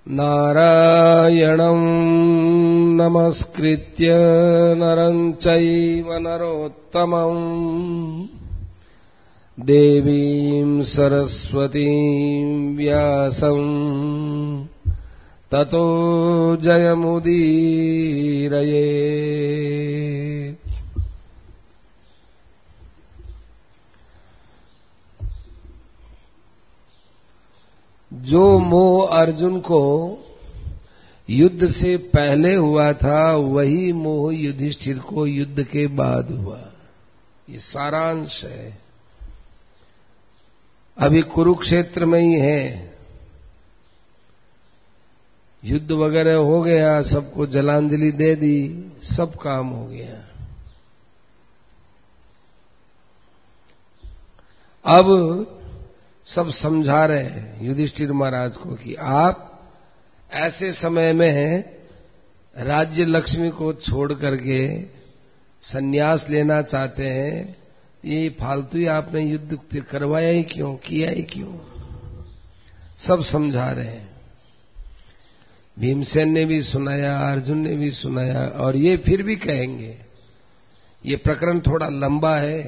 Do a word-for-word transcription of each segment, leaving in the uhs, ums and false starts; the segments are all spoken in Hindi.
नारायणं नमस्कृत्य नरं चैव नरोत्तमं देवीं सरस्वतीं व्यासं ततो जयमुदीरये। जो मोह अर्जुन को युद्ध से पहले हुआ था वही मोह युधिष्ठिर को युद्ध के बाद हुआ। ये सारांश है। अभी कुरुक्षेत्र में ही है, युद्ध वगैरह हो गया, सबको जलांजलि दे दी, सब काम हो गया। अब सब समझा रहे हैं युधिष्ठिर महाराज को कि आप ऐसे समय में राज्य लक्ष्मी को छोड़ करके संन्यास लेना चाहते हैं, ये फालतू ही आपने युद्ध फिर करवाया ही क्यों, किया ही क्यों, सब समझा रहे हैं। भीमसेन ने भी सुनाया, अर्जुन ने भी सुनाया, और ये फिर भी कहेंगे। ये प्रकरण थोड़ा लंबा है,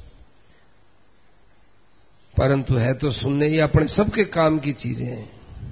परंतु है तो सुनने ही अपने सबके काम की चीजें हैं।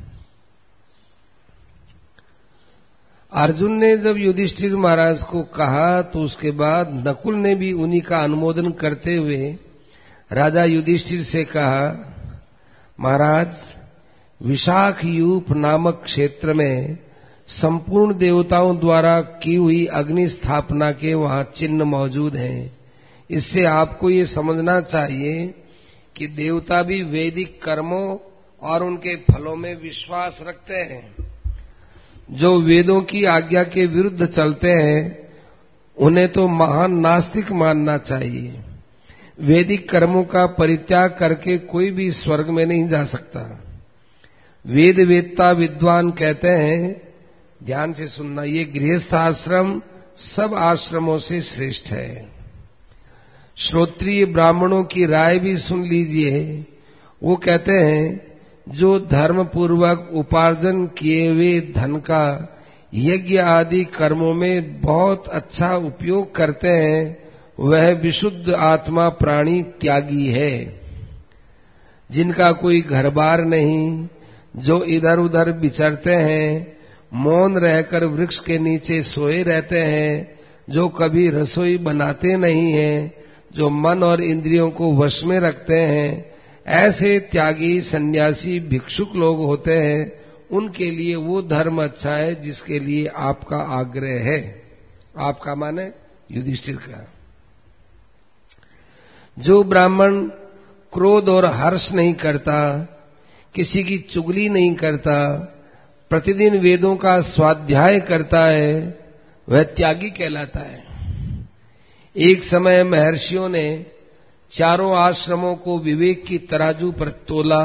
अर्जुन ने जब युधिष्ठिर महाराज को कहा तो उसके बाद नकुल ने भी उन्हीं का अनुमोदन करते हुए राजा युधिष्ठिर से कहा, महाराज, विशाखयूप नामक क्षेत्र में संपूर्ण देवताओं द्वारा की हुई अग्नि स्थापना के वहां चिन्ह मौजूद हैं। इससे आपको ये समझना चाहिए कि देवता भी वैदिक कर्मों और उनके फलों में विश्वास रखते हैं। जो वेदों की आज्ञा के विरुद्ध चलते हैं उन्हें तो महान नास्तिक मानना चाहिए। वैदिक कर्मों का परित्याग करके कोई भी स्वर्ग में नहीं जा सकता। वेद वेत्ता विद्वान कहते हैं, ध्यान से सुनना, ये गृहस्थ आश्रम सब आश्रमों से श्रेष्ठ है। श्रोत्रिय ब्राह्मणों की राय भी सुन लीजिए। वो कहते हैं, जो धर्म पूर्वक उपार्जन किए हुए धन का यज्ञ आदि कर्मों में बहुत अच्छा उपयोग करते हैं, वह विशुद्ध आत्मा प्राणी त्यागी है। जिनका कोई घर बार नहीं, जो इधर उधर विचरते हैं, मौन रहकर वृक्ष के नीचे सोए रहते हैं, जो कभी रसोई बनाते नहीं हैं, जो मन और इंद्रियों को वश में रखते हैं, ऐसे त्यागी सन्यासी भिक्षुक लोग होते हैं। उनके लिए वो धर्म अच्छा है जिसके लिए आपका आग्रह है। आपका माने युधिष्ठिर का। जो ब्राह्मण क्रोध और हर्ष नहीं करता, किसी की चुगली नहीं करता, प्रतिदिन वेदों का स्वाध्याय करता है, वह त्यागी कहलाता है। एक समय महर्षियों ने चारों आश्रमों को विवेक की तराजू पर तोला।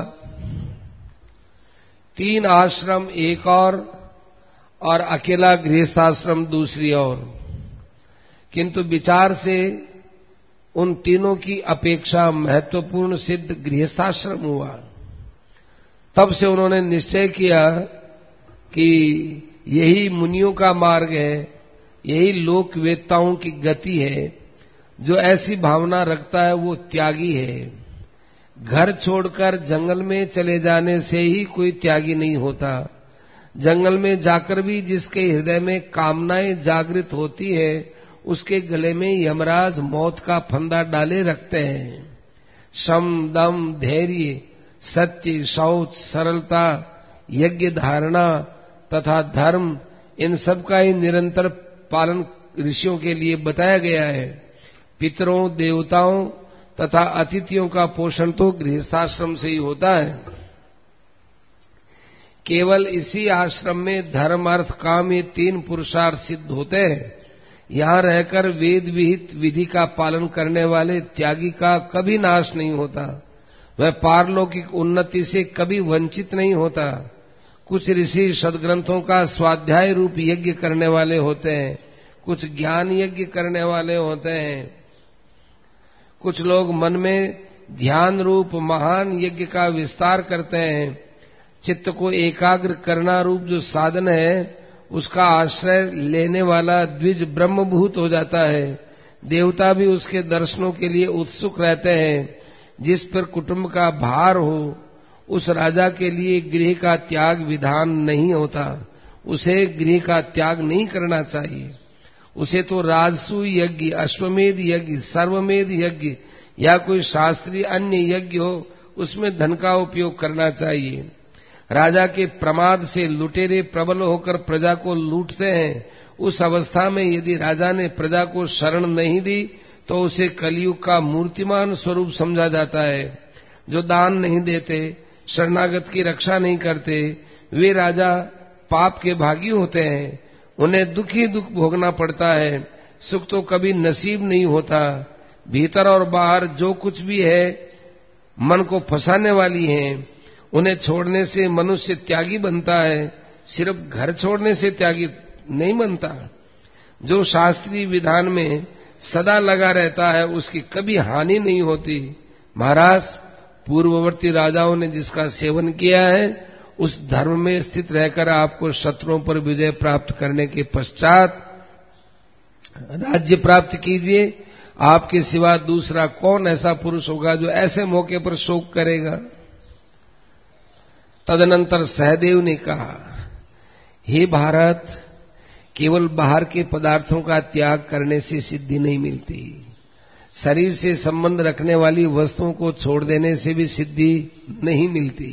तीन आश्रम एक और और अकेला गृहस्थाश्रम दूसरी ओर, किंतु विचार से उन तीनों की अपेक्षा महत्वपूर्ण सिद्ध गृहस्थाश्रम हुआ। तब से उन्होंने निश्चय किया कि यही मुनियों का मार्ग है, यही लोकवेत्ताओं की गति है। जो ऐसी भावना रखता है वो त्यागी है। घर छोड़कर जंगल में चले जाने से ही कोई त्यागी नहीं होता। जंगल में जाकर भी जिसके हृदय में कामनाएं जागृत होती है, उसके गले में यमराज मौत का फंदा डाले रखते हैं। शम, दम, धैर्य, सत्य, शौच, सरलता, यज्ञ धारणा तथा धर्म, इन सब का ही निरंतर पालन ऋषियों के लिए बताया गया है। पितरों, देवताओं तथा अतिथियों का पोषण तो गृहस्थाश्रम से ही होता है। केवल इसी आश्रम में धर्म, अर्थ, काम ये तीन पुरुषार्थ सिद्ध होते हैं। यहां रहकर वेद विहित विधि का पालन करने वाले त्यागी का कभी नाश नहीं होता। वह पारलौकिक उन्नति से कभी वंचित नहीं होता। कुछ ऋषि सद्ग्रंथों का स्वाध्याय रूप यज्ञ करने वाले होते हैं, कुछ ज्ञान यज्ञ करने वाले होते हैं, कुछ लोग मन में ध्यान रूप महान यज्ञ का विस्तार करते हैं। चित्त को एकाग्र करना रूप जो साधन है उसका आश्रय लेने वाला द्विज ब्रह्मभूत हो जाता है। देवता भी उसके दर्शनों के लिए उत्सुक रहते हैं। जिस पर कुटुंब का भार हो उस राजा के लिए गृह का त्याग विधान नहीं होता। उसे गृह का त्याग नहीं करना चाहिए। उसे तो राजसूय यज्ञ, अश्वमेध यज्ञ, सर्वमेध यज्ञ या कोई शास्त्रीय अन्य यज्ञ हो उसमें धन का उपयोग करना चाहिए। राजा के प्रमाद से लुटेरे प्रबल होकर प्रजा को लूटते हैं। उस अवस्था में यदि राजा ने प्रजा को शरण नहीं दी तो उसे कलयुग का मूर्तिमान स्वरूप समझा जाता है। जो दान नहीं देते, शरणागत की रक्षा नहीं करते, वे राजा पाप के भागी होते हैं। उन्हें दुख ही दुख भोगना पड़ता है, सुख तो कभी नसीब नहीं होता। भीतर और बाहर जो कुछ भी है मन को फंसाने वाली है, उन्हें छोड़ने से मनुष्य त्यागी बनता है, सिर्फ घर छोड़ने से त्यागी नहीं बनता। जो शास्त्रीय विधान में सदा लगा रहता है उसकी कभी हानि नहीं होती। महाराज, पूर्ववर्ती राजाओं ने जिसका सेवन किया है उस धर्म में स्थित रहकर आपको शत्रुओं पर विजय प्राप्त करने के पश्चात राज्य प्राप्त कीजिए। आपके सिवा दूसरा कौन ऐसा पुरुष होगा जो ऐसे मौके पर शोक करेगा। तदनंतर सहदेव ने कहा, हे भारत, केवल बाहर के पदार्थों का त्याग करने से सिद्धि नहीं मिलती। शरीर से संबंध रखने वाली वस्तुओं को छोड़ देने से भी सिद्धि नहीं मिलती।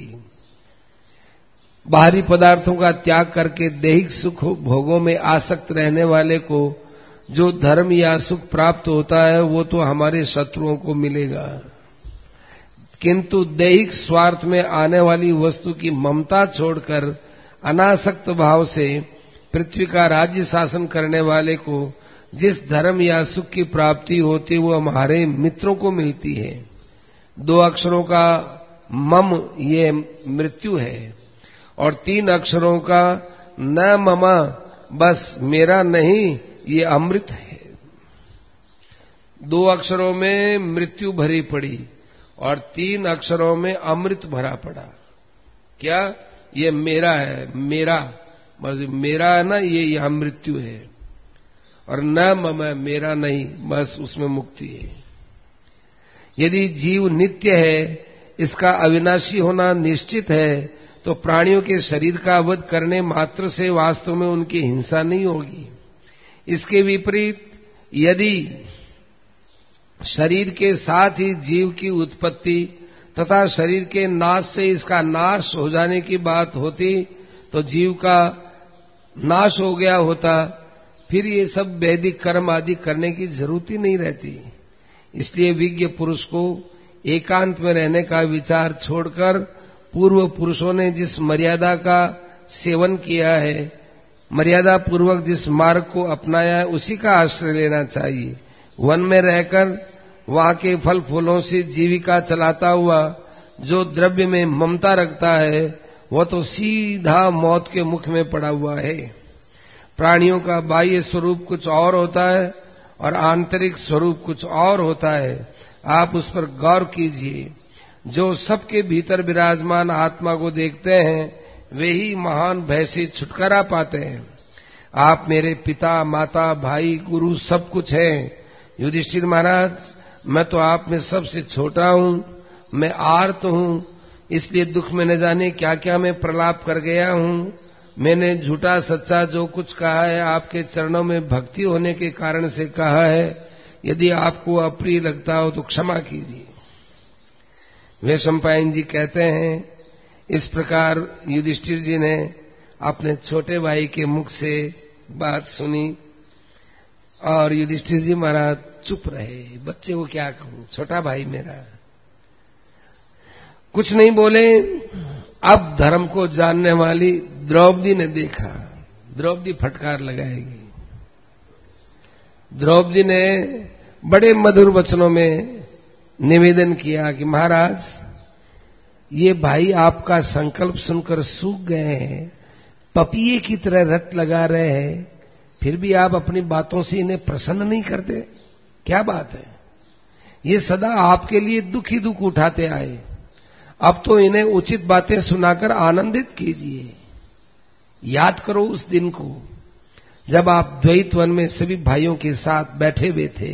बाहरी पदार्थों का त्याग करके दैहिक सुख भोगों में आसक्त रहने वाले को जो धर्म या सुख प्राप्त होता है वो तो हमारे शत्रुओं को मिलेगा, किंतु दैहिक स्वार्थ में आने वाली वस्तु की ममता छोड़कर अनासक्त भाव से पृथ्वी का राज्य शासन करने वाले को जिस धर्म या सुख की प्राप्ति होती वो हमारे मित्रों को मिलती है। दो अक्षरों का मम ये मृत्यु है और तीन अक्षरों का न ममा बस मेरा नहीं ये अमृत है। दो अक्षरों में मृत्यु भरी पड़ी और तीन अक्षरों में अमृत भरा पड़ा। क्या? ये मेरा है, मेरा बस मेरा है ना, ये यहां मृत्यु है। और न मम मेरा नहीं, बस उसमें मुक्ति है। यदि जीव नित्य है, इसका अविनाशी होना निश्चित है, तो प्राणियों के शरीर का वध करने मात्र से वास्तव में उनकी हिंसा नहीं होगी। इसके विपरीत यदि शरीर के साथ ही जीव की उत्पत्ति तथा शरीर के नाश से इसका नाश हो जाने की बात होती तो जीव का नाश हो गया होता, फिर ये सब वैदिक कर्म आदि करने की जरूरत ही नहीं रहती। इसलिए विज्ञ पुरुष को एकांत में रहने का विचार छोड़कर पूर्व पुरुषों ने जिस मर्यादा का सेवन किया है, मर्यादा पूर्वक जिस मार्ग को अपनाया है, उसी का आश्रय लेना चाहिए। वन में रहकर वहां के फल फूलों से जीविका चलाता हुआ जो द्रव्य में ममता रखता है वह तो सीधा मौत के मुख में पड़ा हुआ है। प्राणियों का बाह्य स्वरूप कुछ और होता है और आंतरिक स्वरूप कुछ और होता है। आप उस पर गौर कीजिए। जो सबके भीतर विराजमान आत्मा को देखते हैं वे ही महान भय से छुटकारा पाते हैं। आप मेरे पिता, माता, भाई, गुरु सब कुछ हैं। युधिष्ठिर महाराज, मैं तो आप में सबसे छोटा हूं, मैं आर्त हूं, इसलिए दुख में न जाने क्या क्या मैं प्रलाप कर गया हूं। मैंने झूठा सच्चा जो कुछ कहा है आपके चरणों में भक्ति होने के कारण से कहा है। यदि आपको अप्रिय लगता हो तो क्षमा कीजिए। वैशंपायन जी कहते हैं, इस प्रकार युधिष्ठिर जी ने अपने छोटे भाई के मुख से बात सुनी और युधिष्ठिर जी महाराज चुप रहे। बच्चे को क्या कहूं, छोटा भाई मेरा, कुछ नहीं बोले। अब धर्म को जानने वाली द्रौपदी ने देखा। द्रौपदी फटकार लगाएगी। द्रौपदी ने बड़े मधुर वचनों में निवेदन किया कि महाराज, ये भाई आपका संकल्प सुनकर सूख गए हैं, पपीए की तरह रट लगा रहे हैं, फिर भी आप अपनी बातों से इन्हें प्रसन्न नहीं करते। क्या बात है? ये सदा आपके लिए दुख ही दुख उठाते आए। अब तो इन्हें उचित बातें सुनाकर आनंदित कीजिए। याद करो उस दिन को जब आप द्वैत वन में सभी भाइयों के साथ बैठे हुए थे,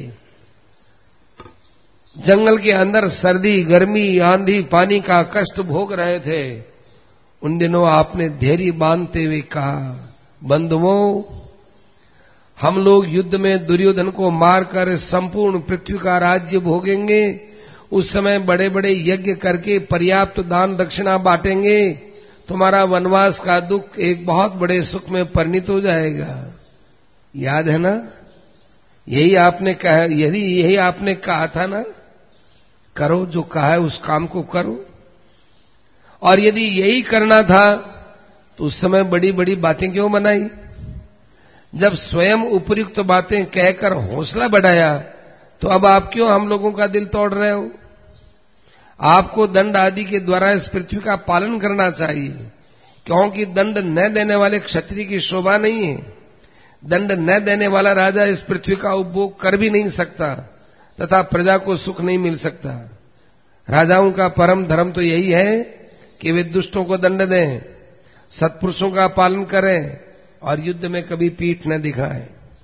जंगल के अंदर सर्दी, गर्मी, आंधी, पानी का कष्ट भोग रहे थे। उन दिनों आपने धैर्य बांधते हुए कहा, बंधुओं, हम लोग युद्ध में दुर्योधन को मारकर संपूर्ण पृथ्वी का राज्य भोगेंगे। उस समय बड़े बड़े यज्ञ करके पर्याप्त दान दक्षिणा बांटेंगे। तुम्हारा वनवास का दुख एक बहुत बड़े सुख में परिणित हो जाएगा। याद है ना? यही आपने कहा, यदि यही आपने कहा था ना, करो जो कहा है उस काम को करो। और यदि यही करना था तो उस समय बड़ी बड़ी बातें क्यों बनाई? जब स्वयं उपयुक्त बातें कहकर हौसला बढ़ाया तो अब आप क्यों हम लोगों का दिल तोड़ रहे हो? आपको दंड आदि के द्वारा इस पृथ्वी का पालन करना चाहिए, क्योंकि दंड न देने वाले क्षत्रिय की शोभा नहीं है। दंड न देने वाला राजा इस पृथ्वी का उपभोग कर भी नहीं सकता तथा प्रजा को सुख नहीं मिल सकता। राजाओं का परम धर्म तो यही है कि वे दुष्टों को दंड दें, सत्पुरुषों का पालन करें और युद्ध में कभी पीठ न दिखाएं।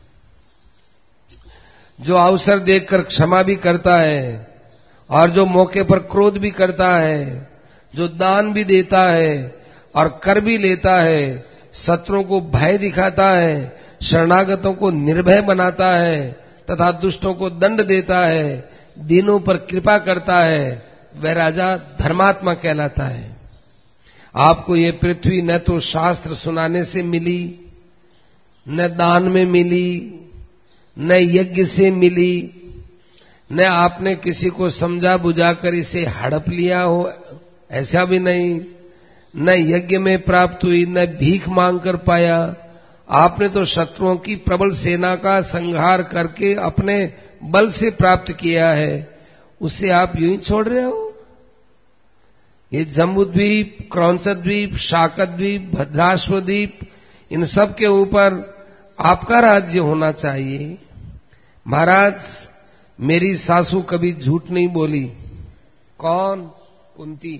जो अवसर देखकर क्षमा भी करता है और जो मौके पर क्रोध भी करता है, जो दान भी देता है और कर भी लेता है, शत्रुओं को भय दिखाता है, शरणागतों को निर्भय बनाता है तथा दुष्टों को दंड देता है, दीनों पर कृपा करता है, वह राजा धर्मात्मा कहलाता है। आपको ये पृथ्वी न तो शास्त्र सुनाने से मिली, न दान में मिली, न यज्ञ से मिली, न आपने किसी को समझा बुझाकर इसे हड़प लिया हो, ऐसा भी नहीं। न यज्ञ में प्राप्त हुई, न भीख मांगकर पाया। आपने तो शत्रुओं की प्रबल सेना का संहार करके अपने बल से प्राप्त किया है, उसे आप यूं ही छोड़ रहे हो? ये जम्बूद्वीप, क्रौंचद्वीप, शाकद्वीप, भद्राश्वद्वीप, इन सब के ऊपर आपका राज्य होना चाहिए। महाराज, मेरी सासू कभी झूठ नहीं बोली। कौन? कुंती।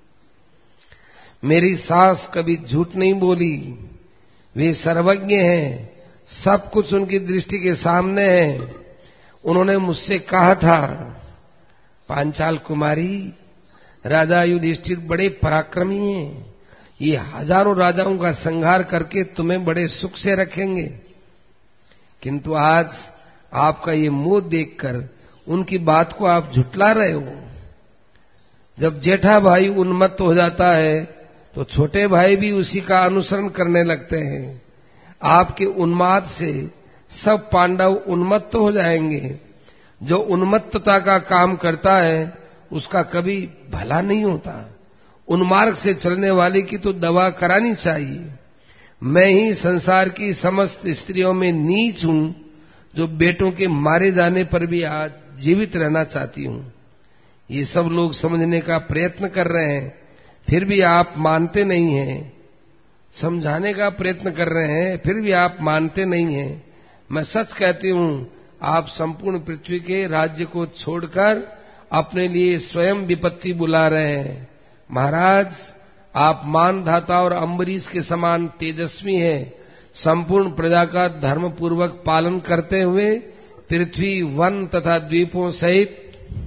मेरी सास कभी झूठ नहीं बोली। वे सर्वज्ञ हैं, सब कुछ उनकी दृष्टि के सामने है। उन्होंने मुझसे कहा था, पांचाल कुमारी, राजा युधिष्ठिर बड़े पराक्रमी हैं, ये हजारों राजाओं का संहार करके तुम्हें बड़े सुख से रखेंगे। किंतु आज आपका ये मुंह देखकर उनकी बात को आप झुटला रहे हो। जब जेठा भाई उन्मत्त हो जाता है तो छोटे भाई भी उसी का अनुसरण करने लगते हैं। आपके उन्माद से सब पांडव उन्मत्त हो जाएंगे। जो उन्मत्तता का काम करता है उसका कभी भला नहीं होता। उन्मार्ग से चलने वाले की तो दवा करानी चाहिए। मैं ही संसार की समस्त स्त्रियों में नीच हूं जो बेटों के मारे जाने पर भी आज जीवित रहना चाहती हूं। ये सब लोग समझने का प्रयत्न कर रहे हैं, फिर भी आप मानते नहीं हैं। समझाने का प्रयत्न कर रहे हैं, फिर भी आप मानते नहीं हैं। मैं सच कहती हूं, आप संपूर्ण पृथ्वी के राज्य को छोड़कर अपने लिए स्वयं विपत्ति बुला रहे हैं। महाराज, आप मानधाता और अम्बरीश के समान तेजस्वी हैं। संपूर्ण प्रजा का धर्म पूर्वक पालन करते हुए पृथ्वी, वन तथा द्वीपों सहित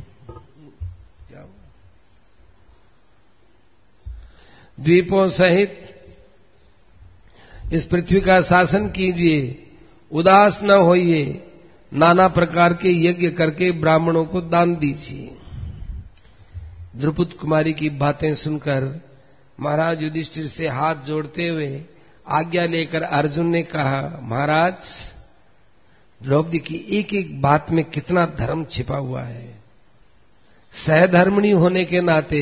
द्वीपों सहित इस पृथ्वी का शासन कीजिए। उदास न होइए, नाना प्रकार के यज्ञ करके ब्राह्मणों को दान दीजिए। द्रुपद कुमारी की बातें सुनकर महाराज युधिष्ठिर से हाथ जोड़ते हुए आज्ञा लेकर अर्जुन ने कहा, महाराज, द्रौपदी की एक एक बात में कितना धर्म छिपा हुआ है। सहधर्मिणी होने के नाते,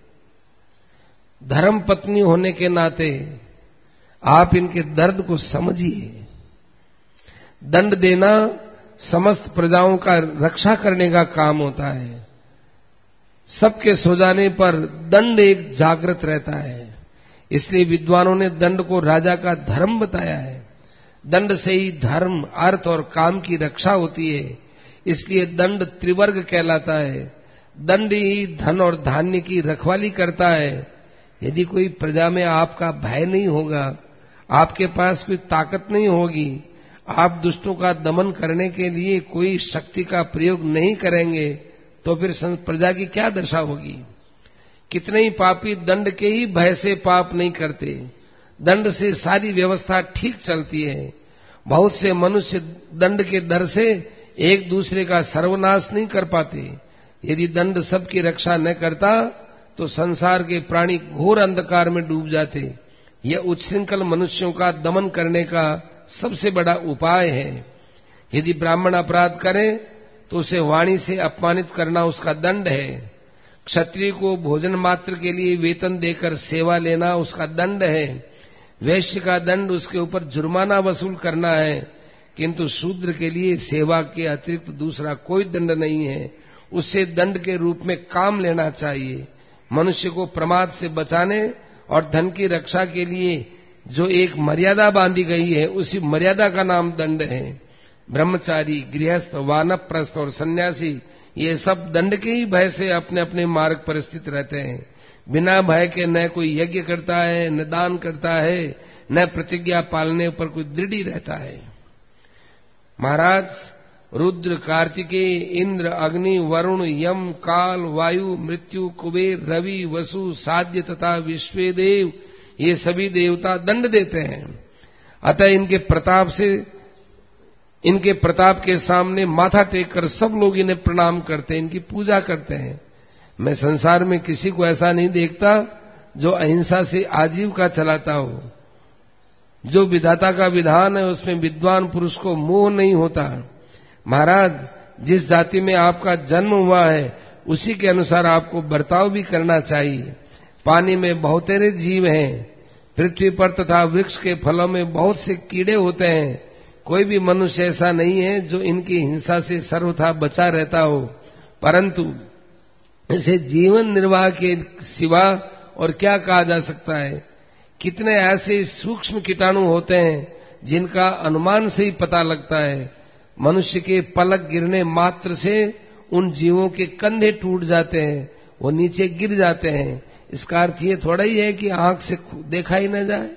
धर्म पत्नी होने के नाते आप इनके दर्द को समझिए। दंड देना समस्त प्रजाओं का रक्षा करने का काम होता है। सबके सो जाने पर दंड एक जागृत रहता है। इसलिए विद्वानों ने दंड को राजा का धर्म बताया है। दंड से ही धर्म, अर्थ और काम की रक्षा होती है। इसलिए दंड त्रिवर्ग कहलाता है। दंड ही धन और धान्य की रखवाली करता है। यदि कोई प्रजा में आपका भय नहीं होगा, आपके पास कोई ताकत नहीं होगी, आप दुष्टों का दमन करने के लिए कोई शक्ति का प्रयोग नहीं करेंगे, तो फिर प्रजा की क्या दशा होगी। कितने ही पापी दंड के ही भय से पाप नहीं करते, दंड से सारी व्यवस्था ठीक चलती है। बहुत से मनुष्य दंड के डर से एक दूसरे का सर्वनाश नहीं कर पाते। यदि दंड सबकी रक्षा न करता तो संसार के प्राणी घोर अंधकार में डूब जाते। यह उच्छृंखल मनुष्यों का दमन करने का सबसे बड़ा उपाय है। यदि ब्राह्मण अपराध करे तो उसे वाणी से अपमानित करना उसका दंड है। क्षत्रिय को भोजन मात्र के लिए वेतन देकर सेवा लेना उसका दंड है। वैश्य का दंड उसके ऊपर जुर्माना वसूल करना है, किंतु शूद्र के लिए सेवा के अतिरिक्त दूसरा कोई दंड नहीं है। उससे दंड के रूप में काम लेना चाहिए। मनुष्य को प्रमाद से बचाने और धन की रक्षा के लिए जो एक मर्यादा बांधी गई है, उसी मर्यादा का नाम दंड है। ब्रह्मचारी, गृहस्थ, वानप्रस्थ और सन्यासी ये सब दंड के ही भय से अपने अपने मार्ग पर स्थित रहते हैं। बिना भय के न कोई यज्ञ करता है, न दान करता है, न प्रतिज्ञा पालने पर कोई दृढ़ रहता है। महाराज, रुद्र, कार्तिकेय, इंद्र, अग्नि, वरुण, यम, काल, वायु, मृत्यु, कुबेर, रवि, वसु, साध्य तथा विश्वेदेव ये सभी देवता दंड देते हैं। अतः इनके प्रताप से इनके प्रताप के सामने माथा टेक कर सब लोग इन्हें प्रणाम करते हैं, इनकी पूजा करते हैं। मैं संसार में किसी को ऐसा नहीं देखता जो अहिंसा से आजीविका चलाता हो। जो विधाता का विधान है उसमें विद्वान पुरुष को मोह नहीं होता। महाराज, जिस जाति में आपका जन्म हुआ है उसी के अनुसार आपको बर्ताव भी करना चाहिए। पानी में बहुतेरे जीव हैं, पृथ्वी पर तथा वृक्ष के फलों में बहुत से कीड़े होते हैं। कोई भी मनुष्य ऐसा नहीं है जो इनकी हिंसा से सर्वथा बचा रहता हो, परंतु इसे जीवन निर्वाह के सिवा और क्या कहा जा सकता है। कितने ऐसे सूक्ष्म कीटाणु होते हैं जिनका अनुमान से ही पता लगता है। मनुष्य के पलक गिरने मात्र से उन जीवों के कंधे टूट जाते हैं, वो नीचे गिर जाते हैं। इसका अर्थ ये थोड़ा ही है कि आंख से देखा ही न जाए।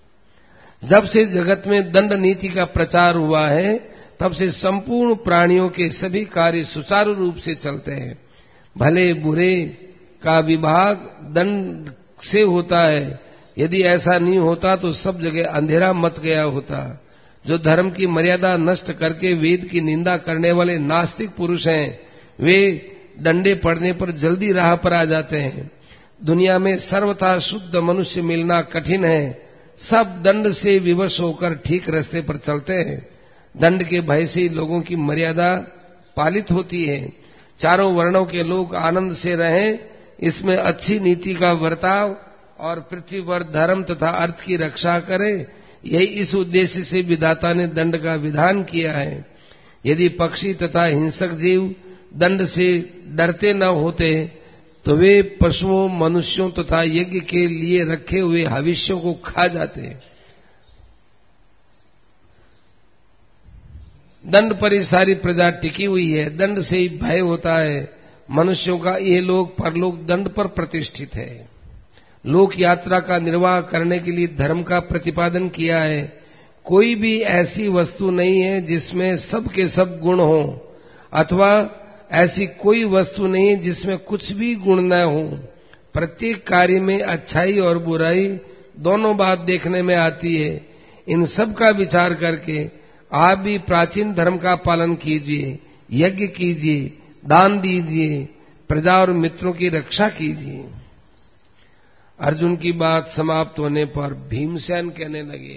जब से जगत में दंड नीति का प्रचार हुआ है तब से संपूर्ण प्राणियों के सभी कार्य सुचारू रूप से चलते हैं। भले बुरे का विभाग दंड से होता है। यदि ऐसा नहीं होता तो सब जगह अंधेरा मच गया होता। जो धर्म की मर्यादा नष्ट करके वेद की निंदा करने वाले नास्तिक पुरुष हैं, वे डंडे पड़ने पर जल्दी राह पर आ जाते हैं। दुनिया में सर्वथा शुद्ध मनुष्य मिलना कठिन है। सब दंड से विवश होकर ठीक रास्ते पर चलते हैं। दंड के भय से लोगों की मर्यादा पालित होती है। चारों वर्णों के लोग आनंद से रहें, इसमें अच्छी नीति का बर्ताव और पृथ्वी पर धर्म तथा अर्थ की रक्षा करें, यही इस उद्देश्य से विधाता ने दंड का विधान किया है। यदि पक्षी तथा हिंसक जीव दंड से डरते न होते तो वे पशुओं, मनुष्यों तथा यज्ञ के लिए रखे हुए हविष्यों को खा जाते। दंड पर ही सारी प्रजा टिकी हुई है। दंड से ही भय होता है। मनुष्यों का ये लोक परलोक दंड पर प्रतिष्ठित है। लोक यात्रा का निर्वाह करने के लिए धर्म का प्रतिपादन किया है। कोई भी ऐसी वस्तु नहीं है जिसमें सब के सब गुण हो, अथवा ऐसी कोई वस्तु नहीं है जिसमें कुछ भी गुण न हो। प्रत्येक कार्य में अच्छाई और बुराई दोनों बात देखने में आती है। इन सब का विचार करके आप भी प्राचीन धर्म का पालन कीजिए, यज्ञ कीजिए, दान दीजिए, प्रजा और मित्रों की रक्षा कीजिए। अर्जुन की बात समाप्त होने पर भीमसेन कहने लगे,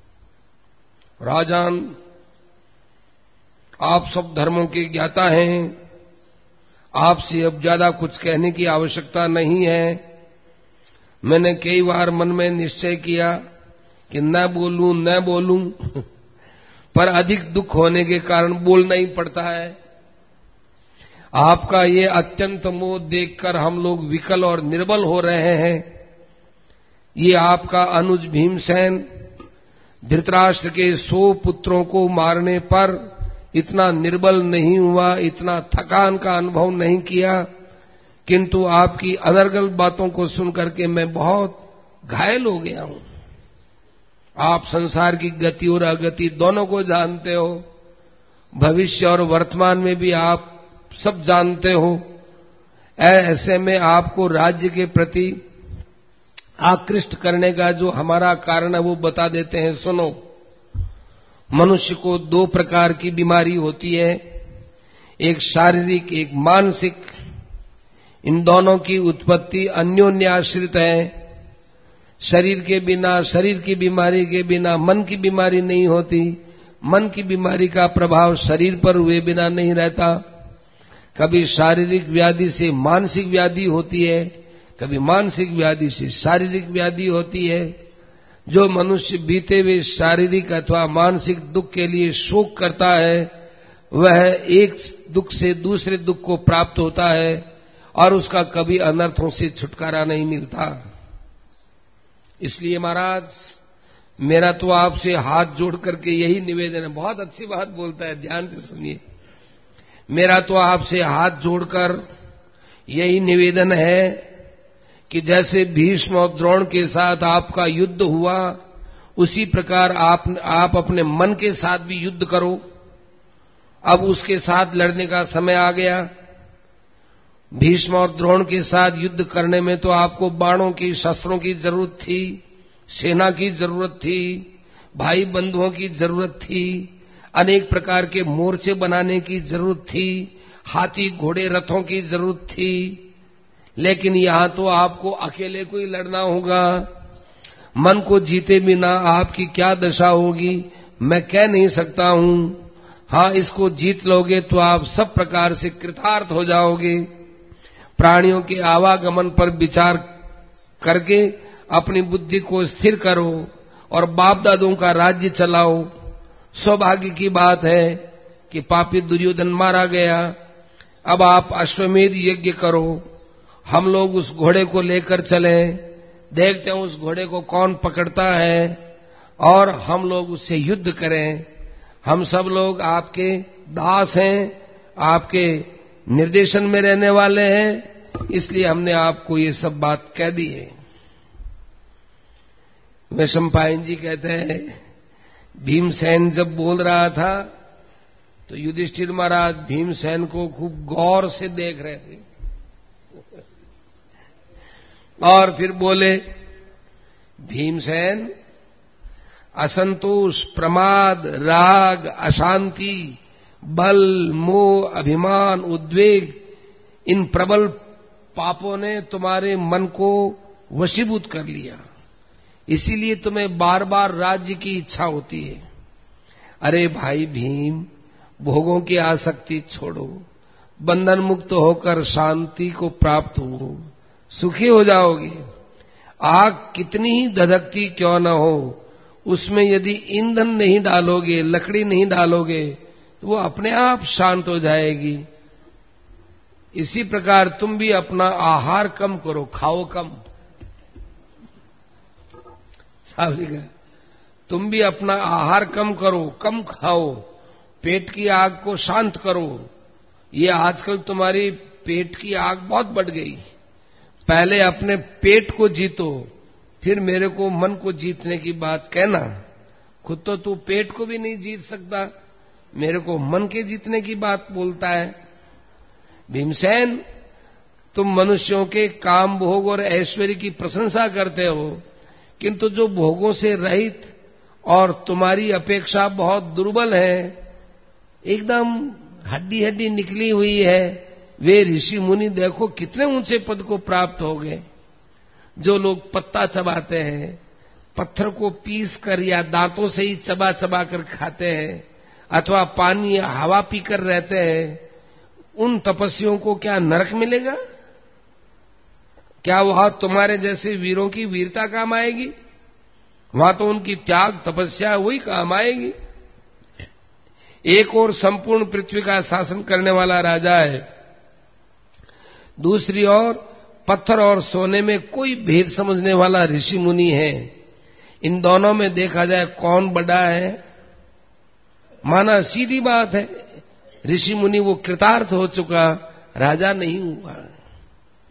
राजन, आप सब धर्मों के ज्ञाता हैं, आपसे अब ज्यादा कुछ कहने की आवश्यकता नहीं है। मैंने कई बार मन में निश्चय किया कि न बोलूं न बोलूं पर अधिक दुख होने के कारण बोलना ही पड़ता है। आपका ये अत्यंत मोह देखकर हम लोग विकल और निर्बल हो रहे हैं। ये आपका अनुज भीमसेन धृतराष्ट्र के सौ पुत्रों को मारने पर इतना निर्बल नहीं हुआ, इतना थकान का अनुभव नहीं किया। किंतु आपकी अनर्गल बातों को सुनकर के मैं बहुत घायल हो गया हूं। आप संसार की गति और अगति दोनों को जानते हो, भविष्य और वर्तमान में भी आप सब जानते हो। ऐसे में आपको राज्य के प्रति आकृष्ट करने का जो हमारा कारण है वो बता देते हैं। सुनो, मनुष्य को दो प्रकार की बीमारी होती है, एक शारीरिक एक मानसिक। इन दोनों की उत्पत्ति अन्योन्याश्रित है। शरीर के बिना, शरीर की बीमारी के बिना मन की बीमारी नहीं होती, मन की बीमारी का प्रभाव शरीर पर हुए बिना नहीं रहता। कभी शारीरिक व्याधि से मानसिक व्याधि होती है, कभी मानसिक व्याधि से शारीरिक व्याधि होती है। जो मनुष्य बीते हुए शारीरिक अथवा मानसिक दुख के लिए शोक करता है, वह एक दुख से दूसरे दुख को प्राप्त होता है और उसका कभी अनर्थों से छुटकारा नहीं मिलता। इसलिए महाराज, मेरा तो आपसे हाथ जोड़ करके यही निवेदन है। बहुत अच्छी बात बोलता है, ध्यान से सुनिए। मेरा तो आपसे हाथ जोड़कर यही निवेदन है कि जैसे भीष्म और द्रोण के साथ आपका युद्ध हुआ, उसी प्रकार आप आप अपने मन के साथ भी युद्ध करो। अब उसके साथ लड़ने का समय आ गया। भीष्म और द्रोण के साथ युद्ध करने में तो आपको बाणों की, शस्त्रों की जरूरत थी, सेना की जरूरत थी, भाई बंधुओं की जरूरत थी, अनेक प्रकार के मोर्चे बनाने की जरूरत थी, हाथी घोड़े रथों की जरूरत थी। लेकिन यहां तो आपको अकेले को ही लड़ना होगा। मन को जीते बिना आपकी क्या दशा होगी मैं कह नहीं सकता हूं। हां, इसको जीत लोगे तो आप सब प्रकार से कृतार्थ हो जाओगे। प्राणियों के आवागमन पर विचार करके अपनी बुद्धि को स्थिर करो और बाप दादों का राज्य चलाओ। सौभाग्य की बात है कि पापी दुर्योधन मारा गया। अब आप अश्वमेध यज्ञ करो। हम लोग उस घोड़े को लेकर चले, देखते हैं उस घोड़े को कौन पकड़ता है और हम लोग उससे युद्ध करें। हम सब लोग आपके दास हैं, आपके निर्देशन में रहने वाले हैं, इसलिए हमने आपको ये सब बात कह दी है। वैशंपायन जी कहते हैं, भीमसेन जब बोल रहा था तो युधिष्ठिर महाराज भीमसेन को खूब गौर से देख रहे थे और फिर बोले, भीमसेन, असंतोष, प्रमाद, राग, अशांति, बल, मोह, अभिमान, उद्वेग, इन प्रबल पापों ने तुम्हारे मन को वशीभूत कर लिया। इसीलिए तुम्हें बार बार राज्य की इच्छा होती है। अरे भाई भीम, भोगों की आसक्ति छोड़ो, बंधन मुक्त होकर शांति को प्राप्त हो, सुखी हो जाओगे। आग कितनी ही धधकती क्यों न हो, उसमें यदि ईंधन नहीं डालोगे, लकड़ी नहीं डालोगे, तो वो अपने आप शांत हो जाएगी। इसी प्रकार तुम भी अपना आहार कम करो, खाओ कम। साहब लिखा, तुम भी अपना आहार कम करो, कम खाओ, पेट की आग को शांत करो। ये आजकल तुम्हारी पेट की आग बहुत बढ़ गई। पहले अपने पेट को जीतो, फिर मेरे को मन को जीतने की बात कहना। खुद तो तू पेट को भी नहीं जीत सकता, मेरे को मन के जीतने की बात बोलता है। भीमसेन, तुम मनुष्यों के काम भोग और ऐश्वर्य की प्रशंसा करते हो, किंतु जो भोगों से रहित और तुम्हारी अपेक्षा बहुत दुर्बल है, एकदम हड्डी हड्डी निकली हुई है, वे ऋषि मुनि देखो कितने ऊंचे पद को प्राप्त हो गए। जो लोग पत्ता चबाते हैं, पत्थर को पीस कर या दांतों से ही चबा चबा कर खाते हैं, अथवा पानी या हवा पीकर रहते हैं, उन तपस्वियों को क्या नरक मिलेगा? क्या वहां तुम्हारे जैसे वीरों की वीरता काम आएगी? वहां तो उनकी त्याग तपस्या वही काम आएगी। एक और संपूर्ण पृथ्वी का शासन करने वाला राजा है, दूसरी ओर पत्थर और सोने में कोई भेद समझने वाला ऋषि मुनि है। इन दोनों में देखा जाए कौन बड़ा है? माना सीधी बात है, ऋषि मुनि वो कृतार्थ हो चुका, राजा नहीं हुआ।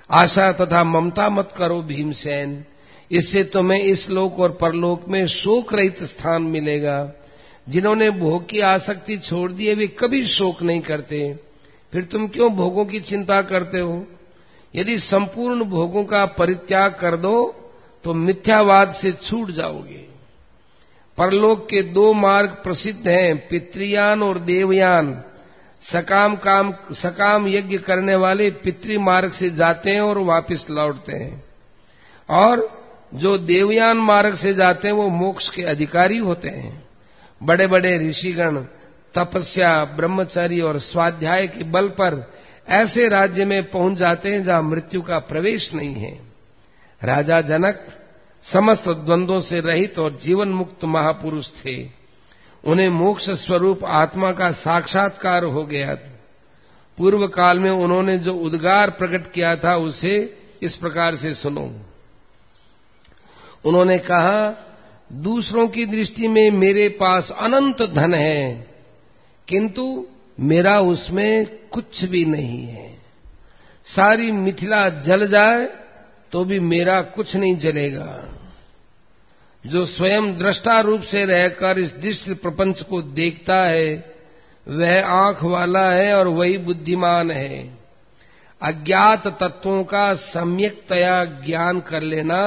आशा तथा ममता मत करो भीमसेन, इससे तुम्हें इस लोक और परलोक में शोक रहित स्थान मिलेगा। जिन्होंने भोग की आसक्ति छोड़ दी है वे कभी शोक नहीं करते, फिर तुम क्यों भोगों की चिंता करते हो? यदि संपूर्ण भोगों का परित्याग कर दो तो मिथ्यावाद से छूट जाओगे। परलोक के दो मार्ग प्रसिद्ध हैं, पितृयान और देवयान। सकाम काम सकाम यज्ञ करने वाले पितृ मार्ग से जाते हैं और वापस लौटते हैं, और जो देवयान मार्ग से जाते हैं वो मोक्ष के अधिकारी होते हैं। बड़े बड़े ऋषिगण तपस्या, ब्रह्मचर्य और स्वाध्याय के बल पर ऐसे राज्य में पहुंच जाते हैं जहां मृत्यु का प्रवेश नहीं है। राजा जनक समस्त द्वंद्वों से रहित और जीवन मुक्त महापुरुष थे। उन्हें मोक्ष स्वरूप आत्मा का साक्षात्कार हो गया। पूर्व काल में उन्होंने जो उद्गार प्रकट किया था उसे इस प्रकार से सुनो। उन्होंने कहा, दूसरों की दृष्टि में मेरे पास अनंत धन है, किंतु मेरा उसमें कुछ भी नहीं है। सारी मिथिला जल जाए तो भी मेरा कुछ नहीं जलेगा। जो स्वयं दृष्टा रूप से रहकर इस दृश्य प्रपंच को देखता है वह आंख वाला है और वही बुद्धिमान है। अज्ञात तत्वों का सम्यक्तया ज्ञान कर लेना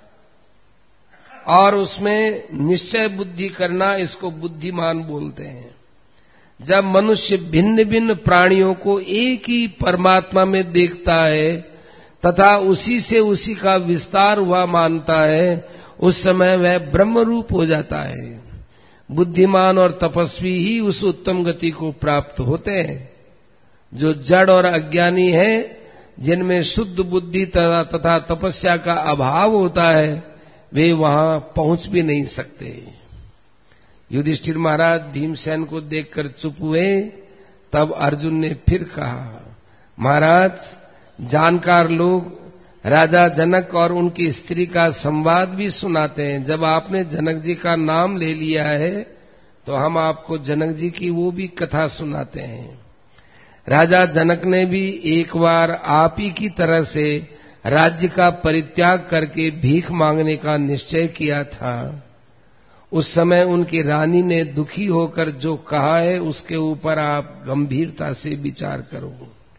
और उसमें निश्चय बुद्धि करना, इसको बुद्धिमान बोलते हैं। जब मनुष्य भिन्न भिन्न प्राणियों को एक ही परमात्मा में देखता है तथा उसी से उसी का विस्तार हुआ मानता है, उस समय वह ब्रह्म रूप हो जाता है। बुद्धिमान और तपस्वी ही उस उत्तम गति को प्राप्त होते हैं। जो जड़ और अज्ञानी है, जिनमें शुद्ध बुद्धि तथा तपस्या का अभाव होता है, वे वहां पहुंच भी नहीं सकते। युधिष्ठिर महाराज भीमसेन को देखकर चुप हुए। तब अर्जुन ने फिर कहा, महाराज, जानकार लोग राजा जनक और उनकी स्त्री का संवाद भी सुनाते हैं। जब आपने जनक जी का नाम ले लिया है तो हम आपको जनक जी की वो भी कथा सुनाते हैं। राजा जनक ने भी एक बार आप ही की तरह से राज्य का परित्याग करके भीख मांगने का निश्चय किया था। उस समय उनकी रानी ने दुखी होकर जो कहा है उसके ऊपर आप गंभीरता से विचार करो।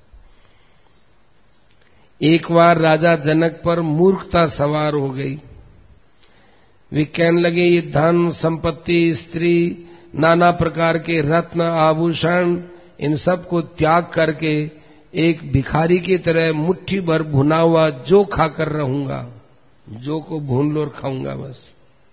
एक बार राजा जनक पर मूर्खता सवार हो गई। वे कहने लगे, ये धन संपत्ति, स्त्री, नाना प्रकार के रत्न आभूषण, इन सब को त्याग करके एक भिखारी की तरह मुट्ठी भर भुना हुआ जो खाकर रहूंगा, जो को भून लो और खाऊंगा बस।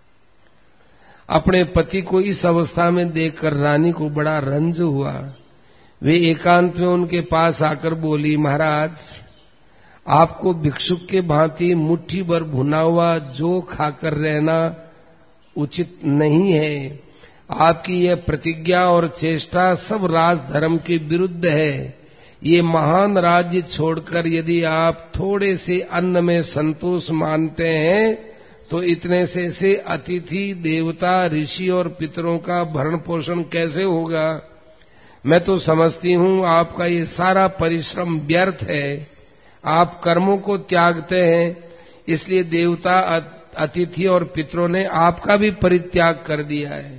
अपने पति को इस अवस्था में देखकर रानी को बड़ा रंज हुआ। वे एकांत में उनके पास आकर बोली, महाराज, आपको भिक्षुक के भांति मुट्ठी भर भुना हुआ जो खाकर रहना उचित नहीं है। आपकी यह प्रतिज्ञा और चेष्टा सब राजधर्म के विरुद्ध है। ये महान राज्य छोड़कर यदि आप थोड़े से अन्न में संतोष मानते हैं तो इतने से से अतिथि, देवता, ऋषि और पितरों का भरण पोषण कैसे होगा? मैं तो समझती हूं आपका ये सारा परिश्रम व्यर्थ है। आप कर्मों को त्यागते हैं, इसलिए देवता, अतिथि और पितरों ने आपका भी परित्याग कर दिया है।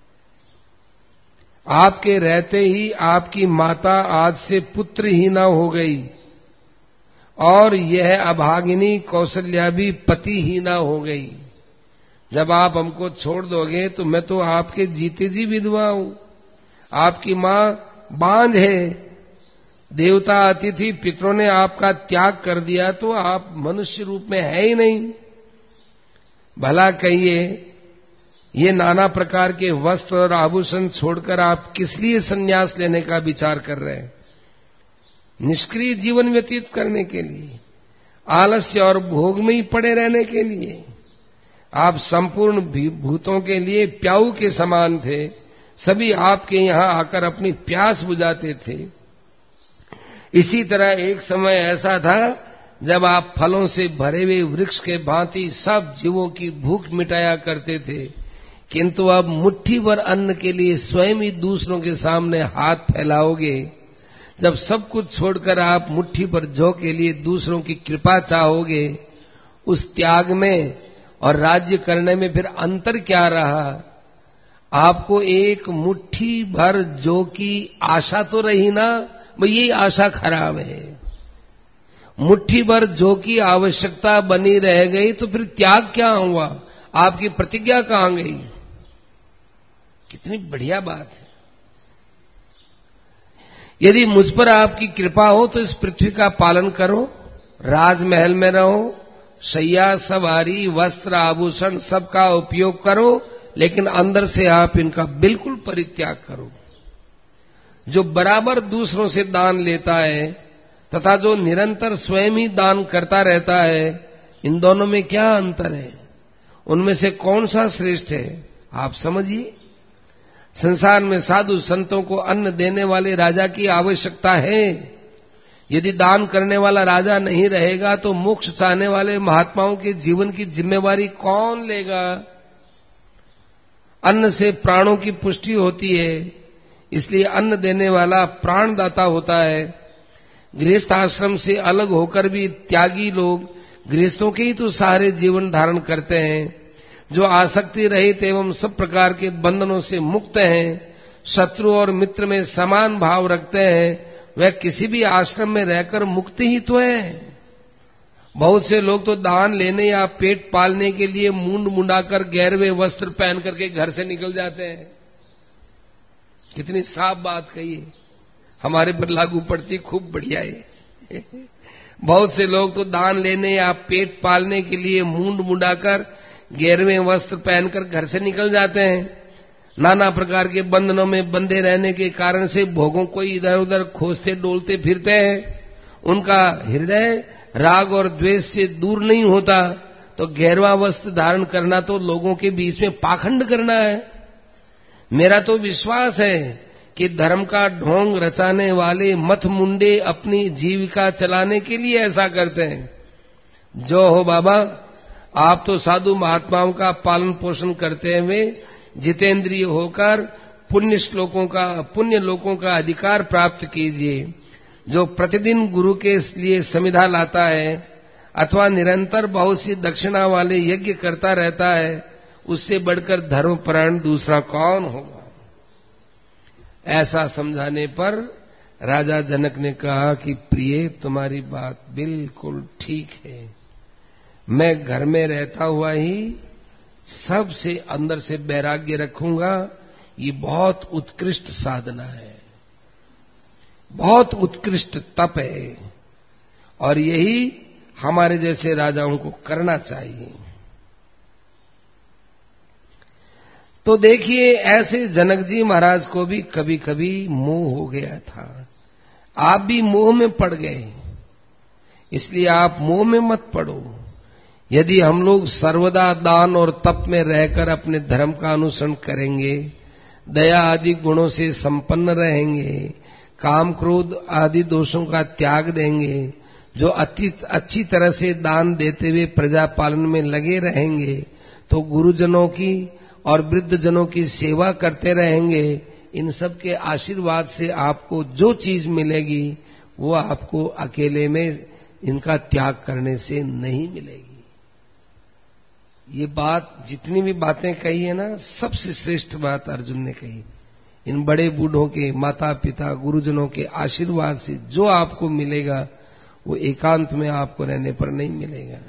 आपके रहते ही आपकी माता आज से पुत्रहीना हो गई और यह अभागिनी कौशल्या भी पतिहीना हो गई। जब आप हमको छोड़ दोगे तो मैं तो आपके जीते जी विधवा हूं। आपकी मां बांझ है। देवता, अतिथि, पितरों ने आपका त्याग कर दिया तो आप मनुष्य रूप में है ही नहीं। भला कहिए, ये नाना प्रकार के वस्त्र और आभूषण छोड़कर आप किस लिए संन्यास लेने का विचार कर रहे हैं? निष्क्रिय जीवन व्यतीत करने के लिए, आलस्य और भोग में ही पड़े रहने के लिए। आप संपूर्ण भूतों के लिए प्याऊ के समान थे। सभी आपके यहां आकर अपनी प्यास बुझाते थे। इसी तरह एक समय ऐसा था जब आप फलों से भरे हुए वृक्ष के भांति सब जीवों की भूख मिटाया करते थे, किंतु अब मुट्ठी भर अन्न के लिए स्वयं ही दूसरों के सामने हाथ फैलाओगे। जब सब कुछ छोड़कर आप मुट्ठी भर जौ के लिए दूसरों की कृपा चाहोगे, उस त्याग में और राज्य करने में फिर अंतर क्या रहा? आपको एक मुट्ठी भर जौ की आशा तो रही ना, भाई यही आशा खराब है। मुट्ठी भर जौ की आवश्यकता बनी रह गई तो फिर त्याग क्या हुआ? आपकी प्रतिज्ञा कहां गई? कितनी बढ़िया बात है। यदि मुझ पर आपकी कृपा हो तो इस पृथ्वी का पालन करो, राजमहल में रहो, शैया सवारी वस्त्र आभूषण सबका उपयोग करो, लेकिन अंदर से आप इनका बिल्कुल परित्याग करो। जो बराबर दूसरों से दान लेता है तथा जो निरंतर स्वयं ही दान करता रहता है, इन दोनों में क्या अंतर है? उनमें से कौन सा श्रेष्ठ है? आप समझिए। संसार में साधु संतों को अन्न देने वाले राजा की आवश्यकता है। यदि दान करने वाला राजा नहीं रहेगा तो मोक्ष चाहने वाले महात्माओं के जीवन की जिम्मेवारी कौन लेगा? अन्न से प्राणों की पुष्टि होती है, इसलिए अन्न देने वाला प्राणदाता होता है। गृहस्थ आश्रम से अलग होकर भी त्यागी लोग गृहस्थों के ही तो सहारे जीवन धारण करते हैं। जो आसक्ति रहित एवं सब प्रकार के बंधनों से मुक्त हैं, शत्रु और मित्र में समान भाव रखते हैं, वह किसी भी आश्रम में रहकर मुक्त ही तो है। बहुत से लोग तो दान लेने या पेट पालने के लिए मुंड मुंडाकर गैरवे वस्त्र पहन करके घर से निकल जाते हैं। कितनी साफ बात कही है, हमारे पर लागू पड़ती, खूब बढ़िया है। बहुत से लोग तो दान लेने या पेट पालने के लिए मुंड मुंडाकर गैरवे वस्त्र पहनकर घर से निकल जाते हैं। नाना प्रकार के बंधनों में बंधे रहने के कारण से भोगों को इधर उधर खोजते डोलते फिरते हैं। उनका हृदय राग और द्वेष से दूर नहीं होता, तो गैरवा वस्त्र धारण करना तो लोगों के बीच में पाखंड करना है। मेरा तो विश्वास है कि धर्म का ढोंग रचाने वाले मथ मुंडे अपनी जीविका चलाने के लिए ऐसा करते हैं। जो हो बाबा, आप तो साधु महात्माओं का पालन पोषण करते हुए जितेंद्रिय होकर पुण्य श्लोकों का पुण्य लोकों का अधिकार प्राप्त कीजिए। जो प्रतिदिन गुरु के लिए समिधा लाता है अथवा निरंतर बहुत सी दक्षिणा वाले यज्ञ करता रहता है, उससे बढ़कर धर्मपरायण दूसरा कौन होगा? ऐसा समझाने पर राजा जनक ने कहा कि प्रिय, तुम्हारी बात बिल्कुल ठीक है। मैं घर में रहता हुआ ही सबसे अंदर से वैराग्य रखूंगा। ये बहुत उत्कृष्ट साधना है, बहुत उत्कृष्ट तप है, और यही हमारे जैसे राजाओं को करना चाहिए। तो देखिए, ऐसे जनक जी महाराज को भी कभी कभी मोह हो गया था। आप भी मोह में पड़ गए, इसलिए आप मोह में मत पड़ो। यदि हम लोग सर्वदा दान और तप में रहकर अपने धर्म का अनुसरण करेंगे, दया आदि गुणों से संपन्न रहेंगे, काम क्रोध आदि दोषों का त्याग देंगे, जो अति अच्छी तरह से दान देते हुए प्रजा पालन में लगे रहेंगे, तो गुरुजनों की और वृद्ध जनों की सेवा करते रहेंगे, इन सब के आशीर्वाद से आपको जो चीज मिलेगी वो आपको अकेले में इनका त्याग करने से नहीं मिलेगी। ये बात, जितनी भी बातें कही है ना, सबसे श्रेष्ठ बात अर्जुन ने कही। इन बड़े बूढ़ों के, माता पिता गुरुजनों के आशीर्वाद से जो आपको मिलेगा वो एकांत में आपको रहने पर नहीं मिलेगा।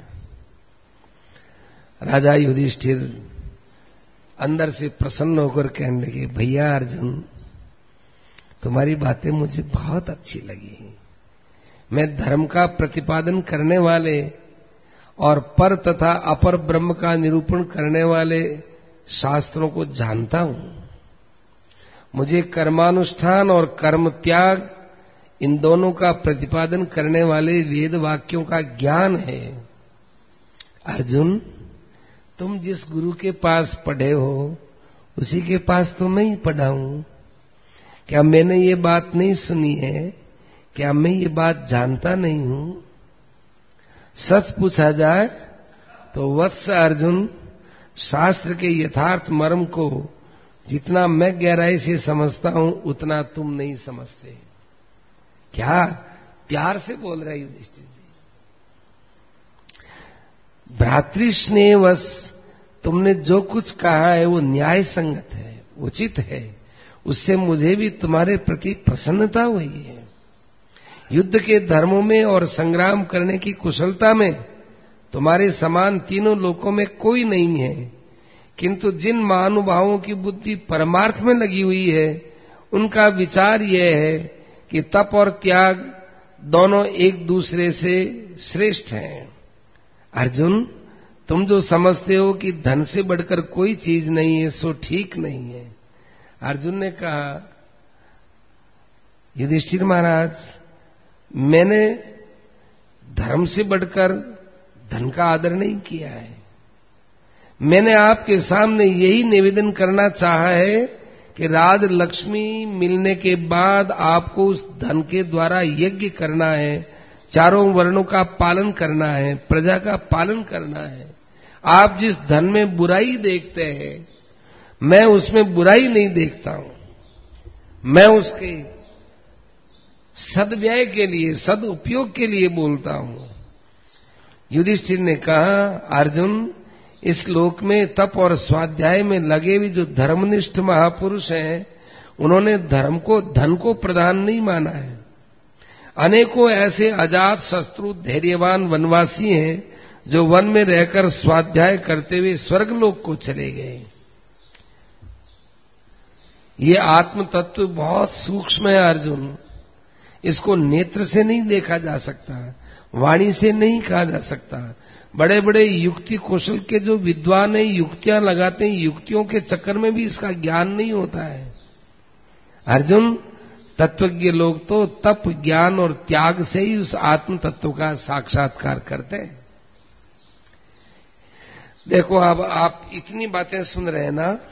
राजा युधिष्ठिर अंदर से प्रसन्न होकर कहने लगे, भैया अर्जुन, तुम्हारी बातें मुझे बहुत अच्छी लगी। मैं धर्म का प्रतिपादन करने वाले और पर तथा अपर ब्रह्म का निरूपण करने वाले शास्त्रों को जानता हूं। मुझे कर्मानुष्ठान और कर्म त्याग, इन दोनों का प्रतिपादन करने वाले वेद वाक्यों का ज्ञान है। अर्जुन, तुम जिस गुरु के पास पढ़े हो उसी के पास तो मैं ही पढ़ा हूं। क्या मैंने ये बात नहीं सुनी है? क्या मैं ये बात जानता नहीं हूं? सच पूछा जाए तो वत्स अर्जुन, शास्त्र के यथार्थ मर्म को जितना मैं गहराई से समझता हूं उतना तुम नहीं समझते। क्या प्यार से बोल रहे युधिष्ठिर जी। भ्रातृस्नेहवश तुमने जो कुछ कहा है वो न्याय संगत है, उचित है, उससे मुझे भी तुम्हारे प्रति प्रसन्नता हुई है। युद्ध के धर्मों में और संग्राम करने की कुशलता में तुम्हारे समान तीनों लोकों में कोई नहीं है, किंतु जिन महानुभावों की बुद्धि परमार्थ में लगी हुई है उनका विचार यह है कि तप और त्याग दोनों एक दूसरे से श्रेष्ठ हैं। अर्जुन, तुम जो समझते हो कि धन से बढ़कर कोई चीज नहीं है सो ठीक नहीं है। अर्जुन ने कहा, युधिष्ठिर महाराज, मैंने धर्म से बढ़कर धन का आदर नहीं किया है। मैंने आपके सामने यही निवेदन करना चाहा है कि राज लक्ष्मी मिलने के बाद आपको उस धन के द्वारा यज्ञ करना है, चारों वर्णों का पालन करना है, प्रजा का पालन करना है। आप जिस धन में बुराई देखते हैं मैं उसमें बुराई नहीं देखता हूं, मैं उसके सद्व्यय के लिए, सदुपयोग के लिए बोलता हूं। युधिष्ठिर ने कहा, अर्जुन, इस लोक में तप और स्वाध्याय में लगे हुए जो धर्मनिष्ठ महापुरुष हैं उन्होंने धर्म को धन को प्रधान नहीं माना है। अनेकों ऐसे अजात शत्रु धैर्यवान वनवासी हैं जो वन में रहकर स्वाध्याय करते हुए स्वर्गलोक को चले गए। ये आत्म तत्व बहुत सूक्ष्म है अर्जुन, इसको नेत्र से नहीं देखा जा सकता, वाणी से नहीं कहा जा सकता। बड़े बड़े युक्ति कौशल के जो विद्वान हैं युक्तियां लगाते हैं, युक्तियों के चक्कर में भी इसका ज्ञान नहीं होता है। अर्जुन, तत्वज्ञ लोग तो तप, ज्ञान और त्याग से ही उस आत्म तत्व का साक्षात्कार करते हैं। देखो, अब आप इतनी बातें सुन रहे हैं ना,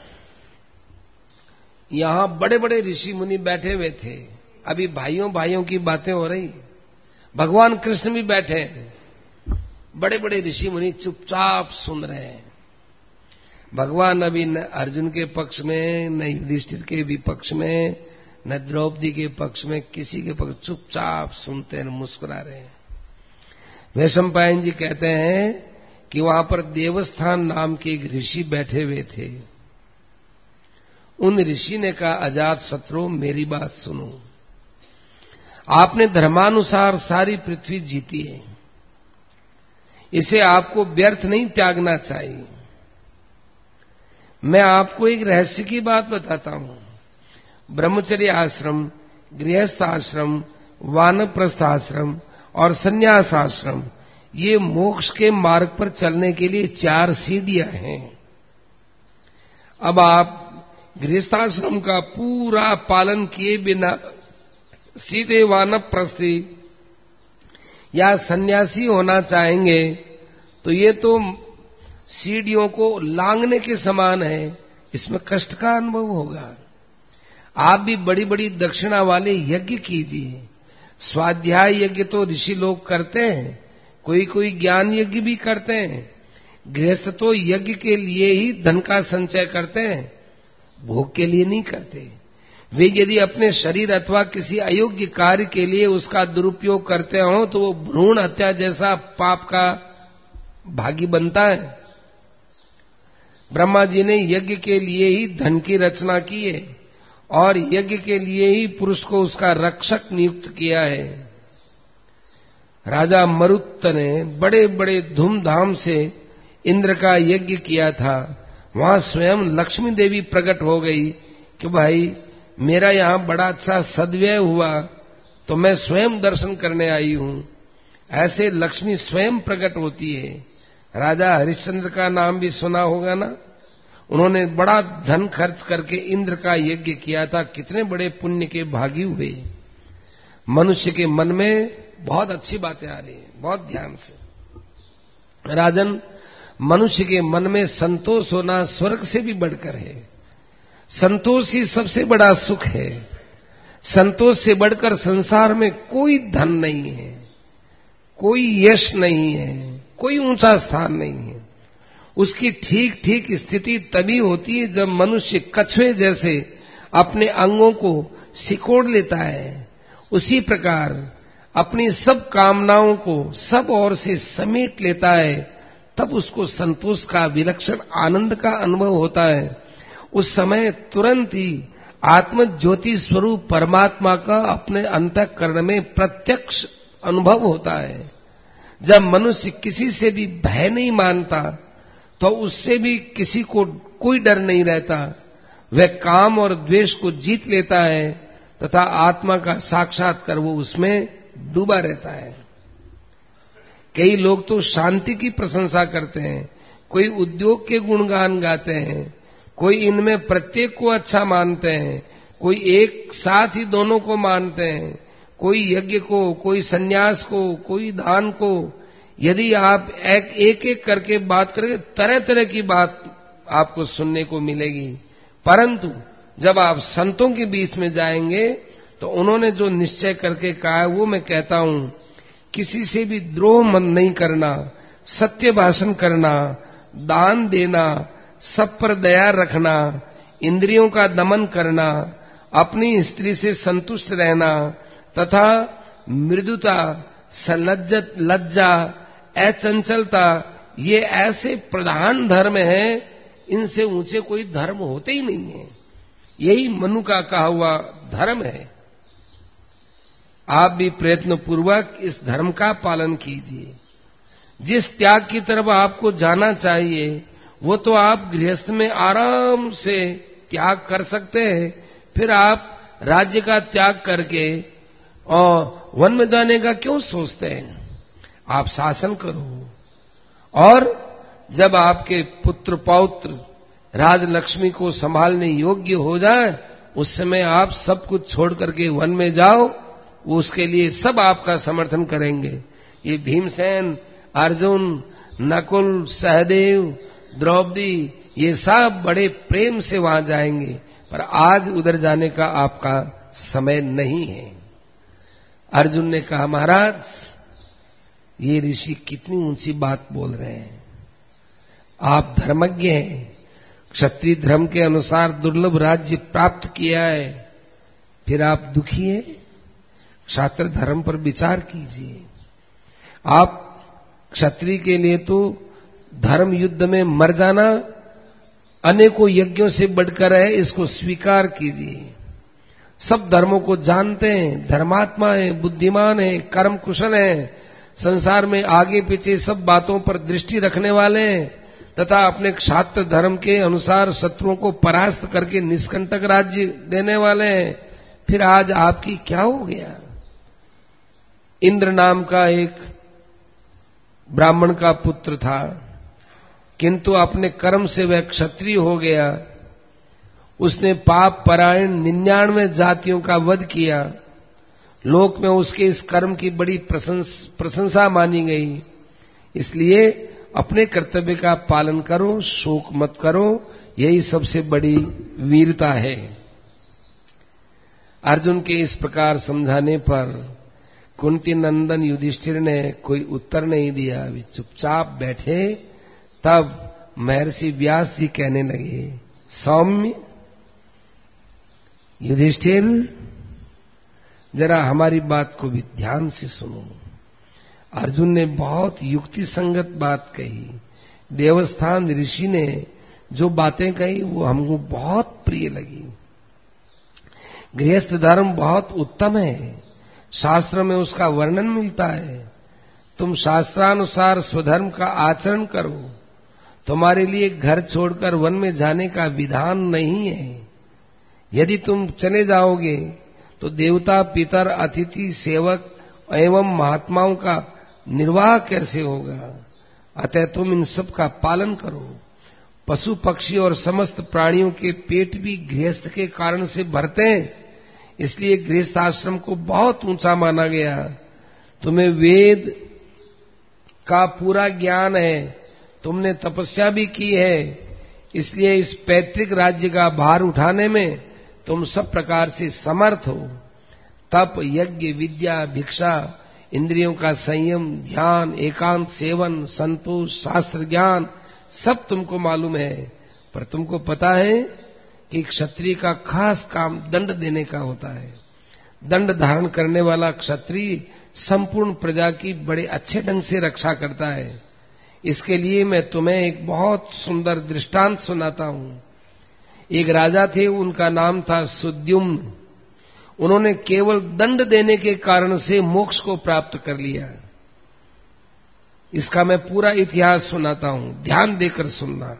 यहां बड़े बड़े ऋषि मुनि बैठे हुए थे, अभी भाइयों भाइयों की बातें हो रही, भगवान कृष्ण भी बैठे हैं, बड़े बड़े ऋषि मुनि चुपचाप सुन रहे हैं। भगवान अभी न अर्जुन के पक्ष में, न युधिष्ठिर के विपक्ष में, न द्रौपदी के पक्ष में, किसी के पक्ष, चुपचाप सुनते हैं, मुस्कुरा रहे हैं। वैशंपायन जी कहते हैं कि वहां पर देवस्थान नाम के एक ऋषि बैठे हुए थे। उन ऋषि ने कहा, अजात शत्रु, मेरी बात सुनो, आपने धर्मानुसार सारी पृथ्वी जीती है, इसे आपको व्यर्थ नहीं त्यागना चाहिए। मैं आपको एक रहस्य की बात बताता हूं। ब्रह्मचर्य आश्रम, गृहस्थ आश्रम, वानप्रस्थ आश्रम और संन्यास आश्रम, ये मोक्ष के मार्ग पर चलने के लिए चार सीढ़ियां हैं। अब आप गृहस्थाश्रम का पूरा पालन किए बिना सीधे वानप्रस्थी या सन्यासी होना चाहेंगे तो ये तो सीढ़ियों को लांघने के समान है, इसमें कष्ट का अनुभव होगा। आप भी बड़ी बड़ी दक्षिणा वाले यज्ञ कीजिए। स्वाध्याय यज्ञ तो ऋषि लोग करते हैं, कोई कोई ज्ञान यज्ञ भी करते हैं। गृहस्थ तो यज्ञ के लिए ही धन का संचय करते हैं, भोग के लिए नहीं करते। वे यदि अपने शरीर अथवा किसी अयोग्य कार्य के लिए उसका दुरुपयोग करते हो तो वो भ्रूण हत्या जैसा पाप का भागी बनता है। ब्रह्मा जी ने यज्ञ के लिए ही धन की रचना की है और यज्ञ के लिए ही पुरुष को उसका रक्षक नियुक्त किया है। राजा मरुत ने बड़े बड़े धूमधाम से इंद्र का यज्ञ किया था। वहां स्वयं लक्ष्मी देवी प्रकट हो गई कि भाई मेरा यहां बड़ा अच्छा सद्व्यय हुआ तो मैं स्वयं दर्शन करने आई हूं। ऐसे लक्ष्मी स्वयं प्रकट होती है। राजा हरिश्चंद्र का नाम भी सुना होगा ना, उन्होंने बड़ा धन खर्च करके इंद्र का यज्ञ किया था, कितने बड़े पुण्य के भागी हुए। मनुष्य के मन में बहुत अच्छी बातें आ रही हैं, बहुत ध्यान से। राजन, मनुष्य के मन में संतोष होना स्वर्ग से भी बढ़कर है। संतोष ही सबसे बड़ा सुख है। संतोष से बढ़कर संसार में कोई धन नहीं है, कोई यश नहीं है, कोई ऊंचा स्थान नहीं है। उसकी ठीक ठीक स्थिति तभी होती है जब मनुष्य कछुए जैसे अपने अंगों को सिकोड़ लेता है, उसी प्रकार अपनी सब कामनाओं को सब ओर से समेट लेता है, तब उसको संतोष का, विलक्षण आनंद का अनुभव होता है। उस समय तुरंत ही आत्म ज्योति स्वरूप परमात्मा का अपने अंतःकरण में प्रत्यक्ष अनुभव होता है। जब मनुष्य किसी से भी भय नहीं मानता, तो उससे भी किसी को कोई डर नहीं रहता। वह काम और द्वेष को जीत लेता है तथा आत्मा का साक्षात्कार वो उसमें डूबा रहता है। कई लोग तो शांति की प्रशंसा करते हैं, कोई उद्योग के गुणगान गाते हैं, कोई इनमें प्रत्येक को अच्छा मानते हैं, कोई एक साथ ही दोनों को मानते हैं, कोई यज्ञ को, कोई सन्यास को, कोई दान को। यदि आप एक एक, एक करके बात करेंगे, तरह तरह की बात आपको सुनने को मिलेगी। परंतु जब आप संतों के बीच में जाएंगे तो उन्होंने जो निश्चय करके कहा है वो मैं कहता हूं, किसी से भी द्रोह मन नहीं करना, सत्य भाषण करना, दान देना, सब पर दया रखना, इंद्रियों का दमन करना, अपनी स्त्री से संतुष्ट रहना तथा मृदुता, सलज्जत, लज्जा, अचंचलता, ये ऐसे प्रधान धर्म हैं, इनसे ऊंचे कोई धर्म होते ही नहीं है। यही मनु का कहा हुआ धर्म है। आप भी प्रयत्न पूर्वक इस धर्म का पालन कीजिए। जिस त्याग की तरफ आपको जाना चाहिए वो तो आप गृहस्थ में आराम से त्याग कर सकते हैं, फिर आप राज्य का त्याग करके और वन में जाने का क्यों सोचते हैं? आप शासन करो, और जब आपके पुत्र पौत्र राजलक्ष्मी को संभालने योग्य हो जाए, उस समय आप सब कुछ छोड़ करके वन में जाओ, वो उसके लिए सब आपका समर्थन करेंगे। ये भीमसेन, अर्जुन, नकुल, सहदेव, द्रौपदी, ये सब बड़े प्रेम से वहां जाएंगे, पर आज उधर जाने का आपका समय नहीं है। अर्जुन ने कहा, महाराज ये ऋषि कितनी ऊंची बात बोल रहे हैं, आप धर्मज्ञ हैं, क्षत्रिय धर्म के अनुसार दुर्लभ राज्य प्राप्त किया है, फिर आप दुखी हैं? क्षात्र धर्म पर विचार कीजिए। आप क्षत्रिय के लिए तो धर्म युद्ध में मर जाना अनेकों यज्ञों से बढ़कर है, इसको स्वीकार कीजिए। सब धर्मों को जानते हैं, धर्मात्मा है, बुद्धिमान है, कर्म कुशल है, संसार में आगे पीछे सब बातों पर दृष्टि रखने वाले हैं तथा अपने क्षात्र धर्म के अनुसार शत्रुओं को परास्त करके निष्कंटक राज्य देने वाले हैं। फिर आज आपकी क्या हो गया? इंद्र नाम का एक ब्राह्मण का पुत्र था, किंतु अपने कर्म से वह क्षत्रिय हो गया। उसने पाप परायण निन्यानवे जातियों का वध किया। लोक में उसके इस कर्म की बड़ी प्रशंसा मानी गई। इसलिए अपने कर्तव्य का पालन करो, शोक मत करो, यही सबसे बड़ी वीरता है। अर्जुन के इस प्रकार समझाने पर कुंती नंदन युधिष्ठिर ने कोई उत्तर नहीं दिया, वे चुपचाप बैठे। तब महर्षि व्यास जी कहने लगे, सौम्य युधिष्ठिर, जरा हमारी बात को भी ध्यान से सुनो। अर्जुन ने बहुत युक्ति संगत बात कही। देवस्थान ऋषि ने जो बातें कही वो हमको बहुत प्रिय लगी। गृहस्थ धर्म बहुत उत्तम है, शास्त्र में उसका वर्णन मिलता है। तुम शास्त्रानुसार स्वधर्म का आचरण करो। तुम्हारे लिए घर छोड़कर वन में जाने का विधान नहीं है। यदि तुम चले जाओगे तो देवता, पितर, अतिथि, सेवक एवं महात्माओं का निर्वाह कैसे होगा? अतः तुम इन सब का पालन करो। पशु पक्षी और समस्त प्राणियों के पेट भी गृहस्थ के कारण से भरते हैं, इसलिए गृहस्थ आश्रम को बहुत ऊंचा माना गया। तुम्हें वेद का पूरा ज्ञान है, तुमने तपस्या भी की है, इसलिए इस पैतृक राज्य का भार उठाने में तुम सब प्रकार से समर्थ हो। तप, यज्ञ, विद्या, भिक्षा, इंद्रियों का संयम, ध्यान, एकांत सेवन, संतोष, शास्त्र ज्ञान सब तुमको मालूम है। पर तुमको पता है कि क्षत्रिय का खास काम दंड देने का होता है। दंड धारण करने वाला क्षत्रिय संपूर्ण प्रजा की बड़े अच्छे ढंग से रक्षा करता है। इसके लिए मैं तुम्हें एक बहुत सुंदर दृष्टांत सुनाता हूं। एक राजा थे, उनका नाम था सुद्युम्न। उन्होंने केवल दंड देने के कारण से मोक्ष को प्राप्त कर लिया। इसका मैं पूरा इतिहास सुनाता हूं, ध्यान देकर सुनना।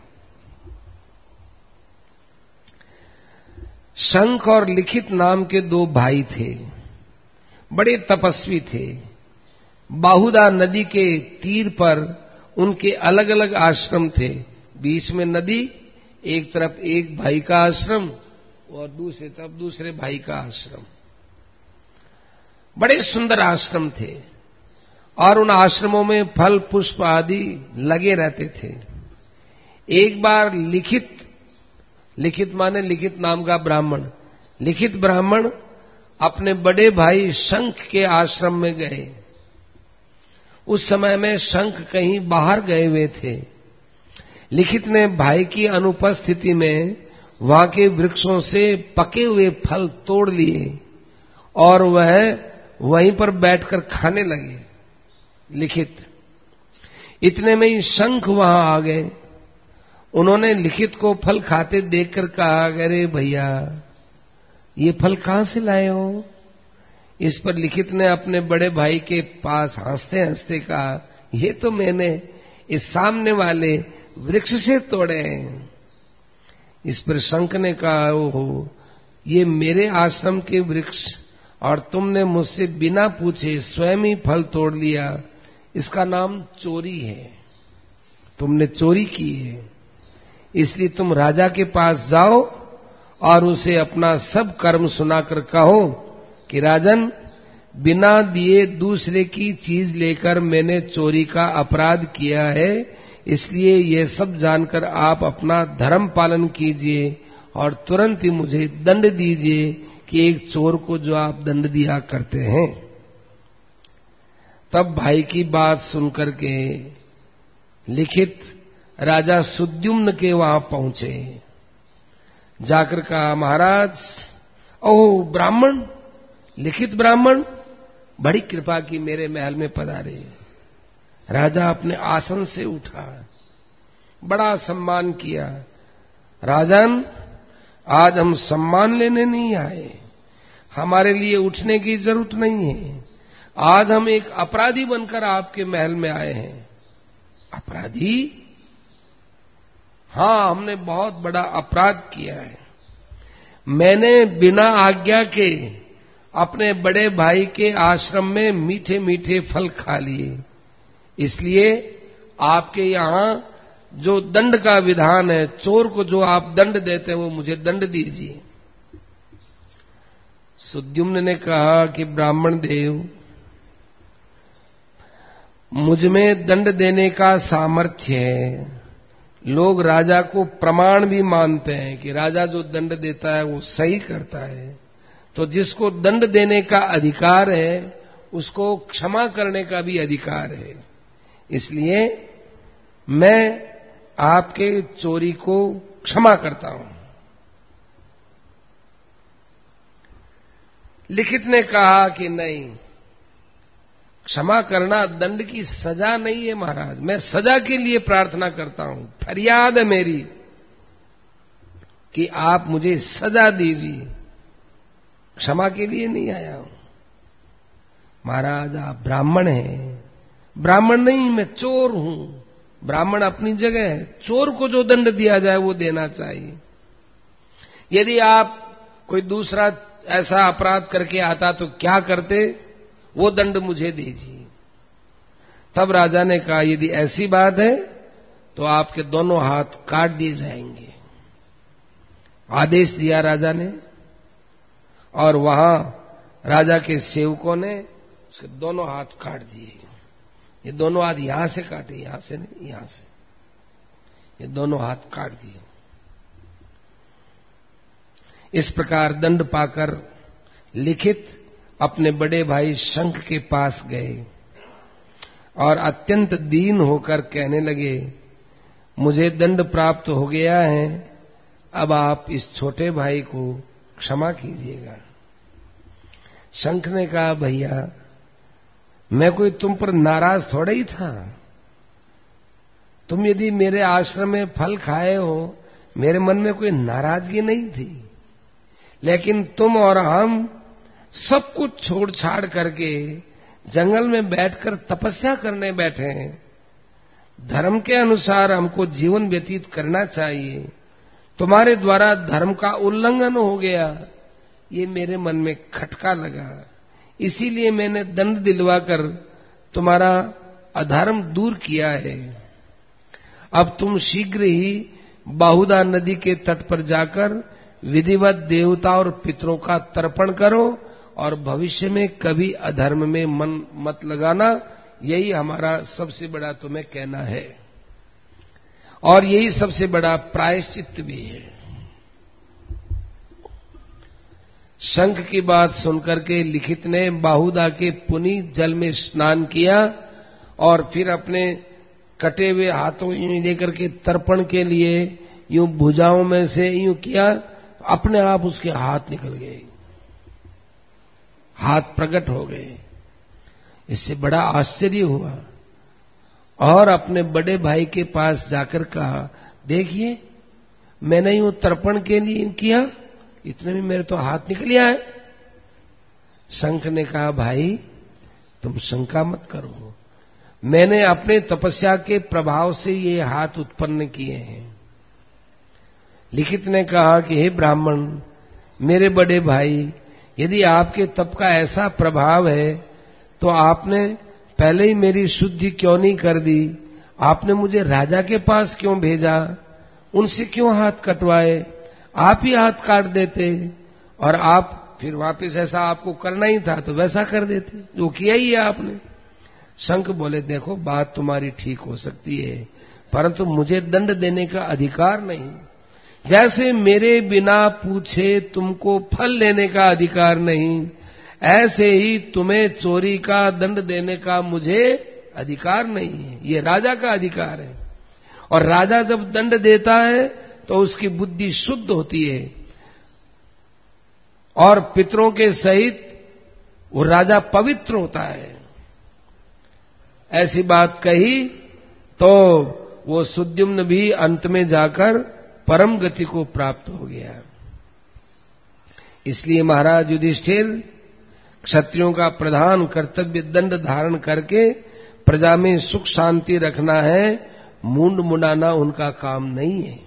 शंख और लिखित नाम के दो भाई थे, बड़े तपस्वी थे। बाहुदा नदी के तीर पर उनके अलग अलग आश्रम थे। बीच में नदी, एक तरफ एक भाई का आश्रम और दूसरी तरफ दूसरे भाई का आश्रम। बड़े सुंदर आश्रम थे और उन आश्रमों में फल पुष्प आदि लगे रहते थे। एक बार लिखित लिखित माने लिखित नाम का ब्राह्मण, लिखित ब्राह्मण अपने बड़े भाई शंख के आश्रम में गए। उस समय में शंख कहीं बाहर गए हुए थे। लिखित ने भाई की अनुपस्थिति में वहां के वृक्षों से पके हुए फल तोड़ लिए और वह वहीं पर बैठकर खाने लगे। लिखित इतने में ही शंख वहां आ गए। उन्होंने लिखित को फल खाते देखकर कहा, अरे भैया ये फल कहां से लाए हो? इस पर लिखित ने अपने बड़े भाई के पास हंसते हंसते कहा, ये तो मैंने इस सामने वाले वृक्ष से तोड़े हैं। इस पर शंख ने कहा, ओहो ये मेरे आश्रम के वृक्ष और तुमने मुझसे बिना पूछे स्वयं ही फल तोड़ लिया, इसका नाम चोरी है। तुमने चोरी की है। इसलिए तुम राजा के पास जाओ और उसे अपना सब कर्म सुनाकर कहो कि राजन, बिना दिए दूसरे की चीज लेकर मैंने चोरी का अपराध किया है, इसलिए ये सब जानकर आप अपना धर्म पालन कीजिए और तुरंत ही मुझे दंड दीजिए कि एक चोर को जो आप दंड दिया करते हैं। तब भाई की बात सुनकर के लिखित राजा सुद्युम्न के वहां पहुंचे। जाकर कहा, महाराज, ओह ब्राह्मण, लिखित ब्राह्मण, बड़ी कृपा की मेरे महल में पधारे। राजा अपने आसन से उठा, बड़ा सम्मान किया। राजन, आज हम सम्मान लेने नहीं आए, हमारे लिए उठने की जरूरत नहीं है। आज हम एक अपराधी बनकर आपके महल में आए हैं। अपराधी? हां, हमने बहुत बड़ा अपराध किया है। मैंने बिना आज्ञा के अपने बड़े भाई के आश्रम में मीठे मीठे फल खा लिए, इसलिए आपके यहां जो दंड का विधान है, चोर को जो आप दंड देते हैं वो मुझे दंड दीजिए। सुद्युम्न ने कहा कि ब्राह्मण देव, मुझ में दंड देने का सामर्थ्य है। लोग राजा को प्रमाण भी मानते हैं कि राजा जो दंड देता है वो सही करता है, तो जिसको दंड देने का अधिकार है उसको क्षमा करने का भी अधिकार है। इसलिए मैं आपके चोरी को क्षमा करता हूं। लिखित ने कहा कि नहीं, क्षमा करना दंड की सजा नहीं है महाराज, मैं सजा के लिए प्रार्थना करता हूं। फरियाद है मेरी कि आप मुझे सजा दीजिए, क्षमा के लिए नहीं आया हूं। महाराज आप ब्राह्मण हैं। ब्राह्मण नहीं, मैं चोर हूं। ब्राह्मण अपनी जगह है, चोर को जो दंड दिया जाए वो देना चाहिए। यदि आप कोई दूसरा ऐसा अपराध करके आता तो क्या करते, वो दंड मुझे दीजिए। तब राजा ने कहा, यदि ऐसी बात है तो आपके दोनों हाथ काट दिए जाएंगे। आदेश दिया राजा ने, और वहां राजा के सेवकों ने उसके दोनों हाथ काट दिए। ये दोनों हाथ यहां से काटे, यहां से नहीं, यहां से, ये दोनों हाथ काट दिए। इस प्रकार दंड पाकर लिखित अपने बड़े भाई शंख के पास गए और अत्यंत दीन होकर कहने लगे, मुझे दंड प्राप्त हो गया है, अब आप इस छोटे भाई को क्षमा कीजिएगा। शंख ने कहा, भैया मैं कोई तुम पर नाराज थोड़ा ही था। तुम यदि मेरे आश्रम में फल खाए हो, मेरे मन में कोई नाराजगी नहीं थी, लेकिन तुम और हम सब कुछ छोड़ छाड़ करके जंगल में बैठकर तपस्या करने बैठे हैं। धर्म के अनुसार हमको जीवन व्यतीत करना चाहिए, तुम्हारे द्वारा धर्म का उल्लंघन हो गया, ये मेरे मन में खटका लगा, इसीलिए मैंने दंड दिलवाकर तुम्हारा अधर्म दूर किया है। अब तुम शीघ्र ही बाहुदा नदी के तट पर जाकर विधिवत देवता और पितरों का तर्पण करो और भविष्य में कभी अधर्म में मन मत लगाना, यही हमारा सबसे बड़ा तुम्हें कहना है और यही सबसे बड़ा प्रायश्चित भी है। शंख की बात सुनकर के लिखित ने बाहुदा के पुनीत जल में स्नान किया और फिर अपने कटे हुए हाथों यूं लेकर के तर्पण के लिए यूं भुजाओं में से यूं किया, अपने आप उसके हाथ निकल गए, हाथ प्रकट हो गए। इससे बड़ा आश्चर्य हुआ और अपने बड़े भाई के पास जाकर कहा, देखिए मैंने यूं तर्पण के लिए किया, इतने में मेरे तो हाथ निकल आए। शंख ने कहा, भाई तुम शंका मत करो, मैंने अपने तपस्या के प्रभाव से ये हाथ उत्पन्न किए हैं। लिखित ने कहा कि हे ब्राह्मण, मेरे बड़े भाई, यदि आपके तप का ऐसा प्रभाव है तो आपने पहले ही मेरी शुद्धि क्यों नहीं कर दी? आपने मुझे राजा के पास क्यों भेजा? उनसे क्यों हाथ कटवाए? आप ही हाथ काट देते और आप फिर वापस ऐसा आपको करना ही था तो वैसा कर देते, जो किया ही है आपने। शंख बोले, देखो बात तुम्हारी ठीक हो सकती है, परंतु मुझे दंड देने का अधिकार नहीं। जैसे मेरे बिना पूछे तुमको फल लेने का अधिकार नहीं, ऐसे ही तुम्हें चोरी का दंड देने का मुझे अधिकार नहीं है। ये राजा का अधिकार है और राजा जब दंड देता है तो उसकी बुद्धि शुद्ध होती है और पितरों के सहित वो राजा पवित्र होता है। ऐसी बात कही तो वो सुद्युम्न भी अंत में जाकर परम गति को प्राप्त हो गया। इसलिए महाराज युधिष्ठिर, क्षत्रियों का प्रधान कर्तव्य दंड धारण करके प्रजा में सुख शांति रखना है, मुंड मुंडाना उनका काम नहीं है।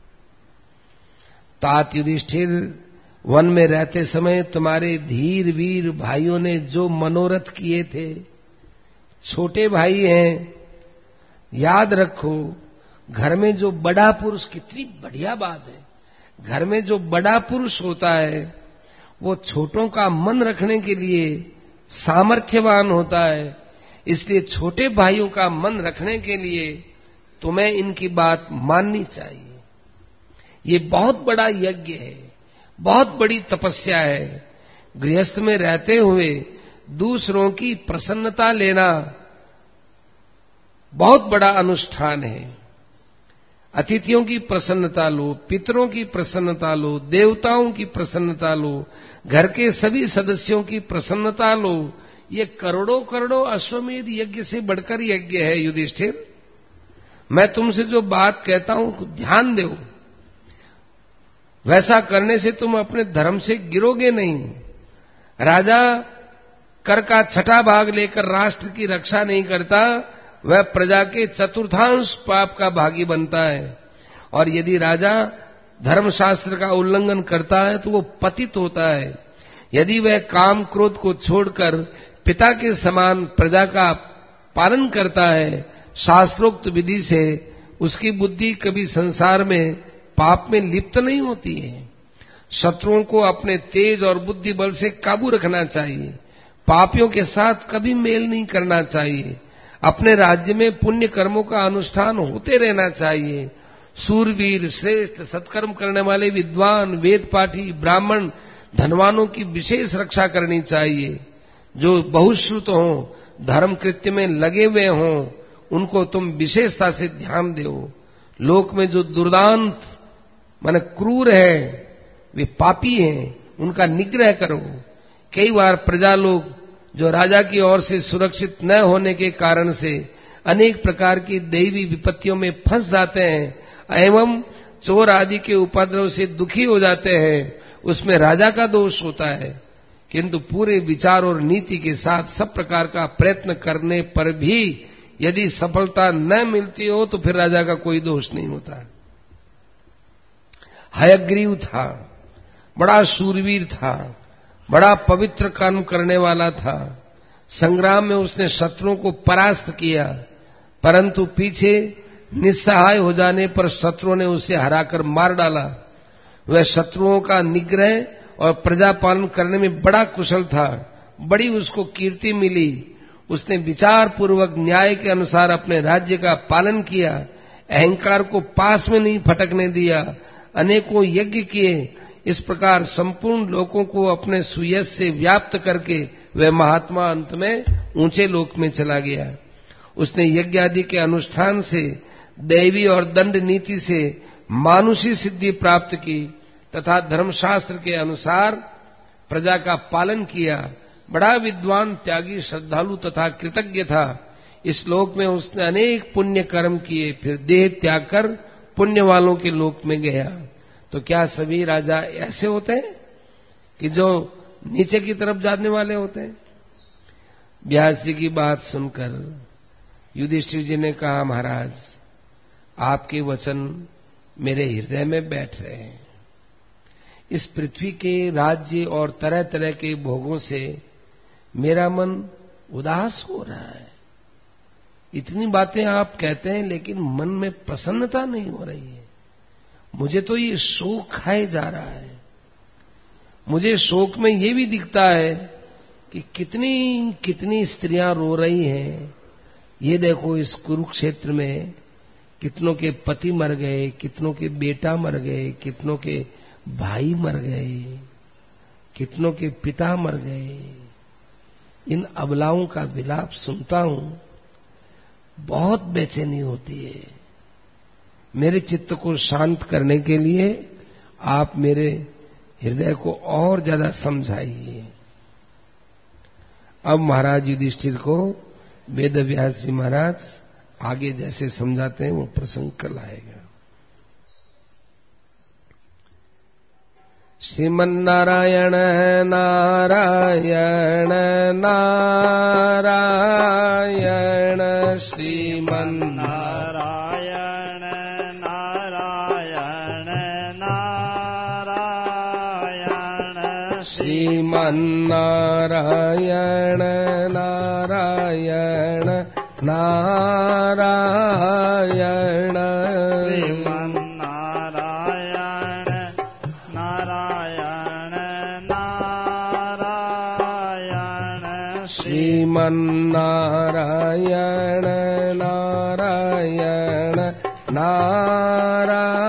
तात युधिष्ठिर, वन में रहते समय तुम्हारे धीर वीर भाइयों ने जो मनोरथ किए थे, छोटे भाई हैं, याद रखो, घर में जो बड़ा पुरुष, कितनी बढ़िया बात है, घर में जो बड़ा पुरुष होता है वो छोटों का मन रखने के लिए सामर्थ्यवान होता है। इसलिए छोटे भाइयों का मन रखने के लिए तुम्हें इनकी बात माननी चाहिए। ये बहुत बड़ा यज्ञ है, बहुत बड़ी तपस्या है। गृहस्थ में रहते हुए दूसरों की प्रसन्नता लेना बहुत बड़ा अनुष्ठान है। अतिथियों की प्रसन्नता लो, पितरों की प्रसन्नता लो, देवताओं की प्रसन्नता लो, घर के सभी सदस्यों की प्रसन्नता लो। ये करोड़ों करोड़ों अश्वमेध यज्ञ से बढ़कर यज्ञ है युधिष्ठिर। मैं तुमसे जो बात कहता हूं ध्यान दो, वैसा करने से तुम अपने धर्म से गिरोगे नहीं। राजा कर का छठा भाग लेकर राष्ट्र की रक्षा नहीं करता, वह प्रजा के चतुर्थांश पाप का भागी बनता है। और यदि राजा धर्मशास्त्र का उल्लंघन करता है तो वो पतित होता है। यदि वह काम क्रोध को छोड़कर पिता के समान प्रजा का पालन करता है शास्त्रोक्त विधि से, उसकी बुद्धि कभी संसार में पाप में लिप्त नहीं होती है। शत्रुओं को अपने तेज और बुद्धि बल से काबू रखना चाहिए, पापियों के साथ कभी मेल नहीं करना चाहिए। अपने राज्य में पुण्य कर्मों का अनुष्ठान होते रहना चाहिए। सूरवीर, श्रेष्ठ, सत्कर्म करने वाले विद्वान, वेद पाठी, ब्राह्मण, धनवानों की विशेष रक्षा करनी चाहिए। जो बहुश्रुत हों, धर्म कृत्य में लगे हुए हों, उनको तुम विशेषता से ध्यान दो। लोक में जो दुर्दांत माने क्रूर है, वे पापी हैं, उनका निग्रह करो। कई बार प्रजा लोग जो राजा की ओर से सुरक्षित न होने के कारण से अनेक प्रकार की दैवी विपत्तियों में फंस जाते हैं एवं चोर आदि के उपद्रव से दुखी हो जाते हैं, उसमें राजा का दोष होता है। किंतु पूरे विचार और नीति के साथ सब प्रकार का प्रयत्न करने पर भी यदि सफलता न मिलती हो तो फिर राजा का कोई दोष नहीं होता। हयग्रीव था, बड़ा शूरवीर था, बड़ा पवित्र कर्म करने वाला था। संग्राम में उसने शत्रुओं को परास्त किया, परंतु पीछे निस्सहाय हो जाने पर शत्रुओं ने उसे हराकर मार डाला। वह शत्रुओं का निग्रह और प्रजा पालन करने में बड़ा कुशल था, बड़ी उसको कीर्ति मिली। उसने विचार पूर्वक न्याय के अनुसार अपने राज्य का पालन किया, अहंकार को पास में नहीं फटकने दिया, अनेकों यज्ञ किए। इस प्रकार संपूर्ण लोगों को अपने सुयश से व्याप्त करके वह महात्मा अंत में ऊंचे लोक में चला गया। उसने यज्ञ आदि के अनुष्ठान से, दैवी और दंड नीति से मानुषी सिद्धि प्राप्त की तथा धर्मशास्त्र के अनुसार प्रजा का पालन किया। बड़ा विद्वान, त्यागी, श्रद्धालु तथा कृतज्ञ था। इस लोक में उसने अनेक पुण्य कर्म किए, फिर देह त्याग कर पुण्य वालों के लोक में गया। तो क्या सभी राजा ऐसे होते हैं कि जो नीचे की तरफ जाने वाले होते हैं? व्यास जी की बात सुनकर युधिष्ठिर जी ने कहा, महाराज आपके वचन मेरे हृदय में बैठ रहे हैं। इस पृथ्वी के राज्य और तरह तरह के भोगों से मेरा मन उदास हो रहा है। इतनी बातें आप कहते हैं लेकिन मन में प्रसन्नता नहीं हो रही है। मुझे तो ये शोक खाए जा रहा है। मुझे शोक में ये भी दिखता है कि कितनी कितनी स्त्रियां रो रही हैं। ये देखो, इस कुरुक्षेत्र में कितनों के पति मर गए, कितनों के बेटा मर गए, कितनों के भाई मर गए, कितनों के पिता मर गए। इन अबलाओं का विलाप सुनता हूं, बहुत बेचैनी होती है। मेरे चित्त को शांत करने के लिए आप मेरे हृदय को और ज्यादा समझाइए। अब महाराज युधिष्ठिर को वेद व्यास जी महाराज आगे जैसे समझाते हैं वो प्रसंग कल आएगा। श्रीमन्नारायण नारायण नारायण श्रीमन्नारायण नारायण नारायण श्रीमन्नारायण नारायण नारायण श्रीमन्नारायण नारायण नारायण श्रीमन्नारायण नारायण नारायण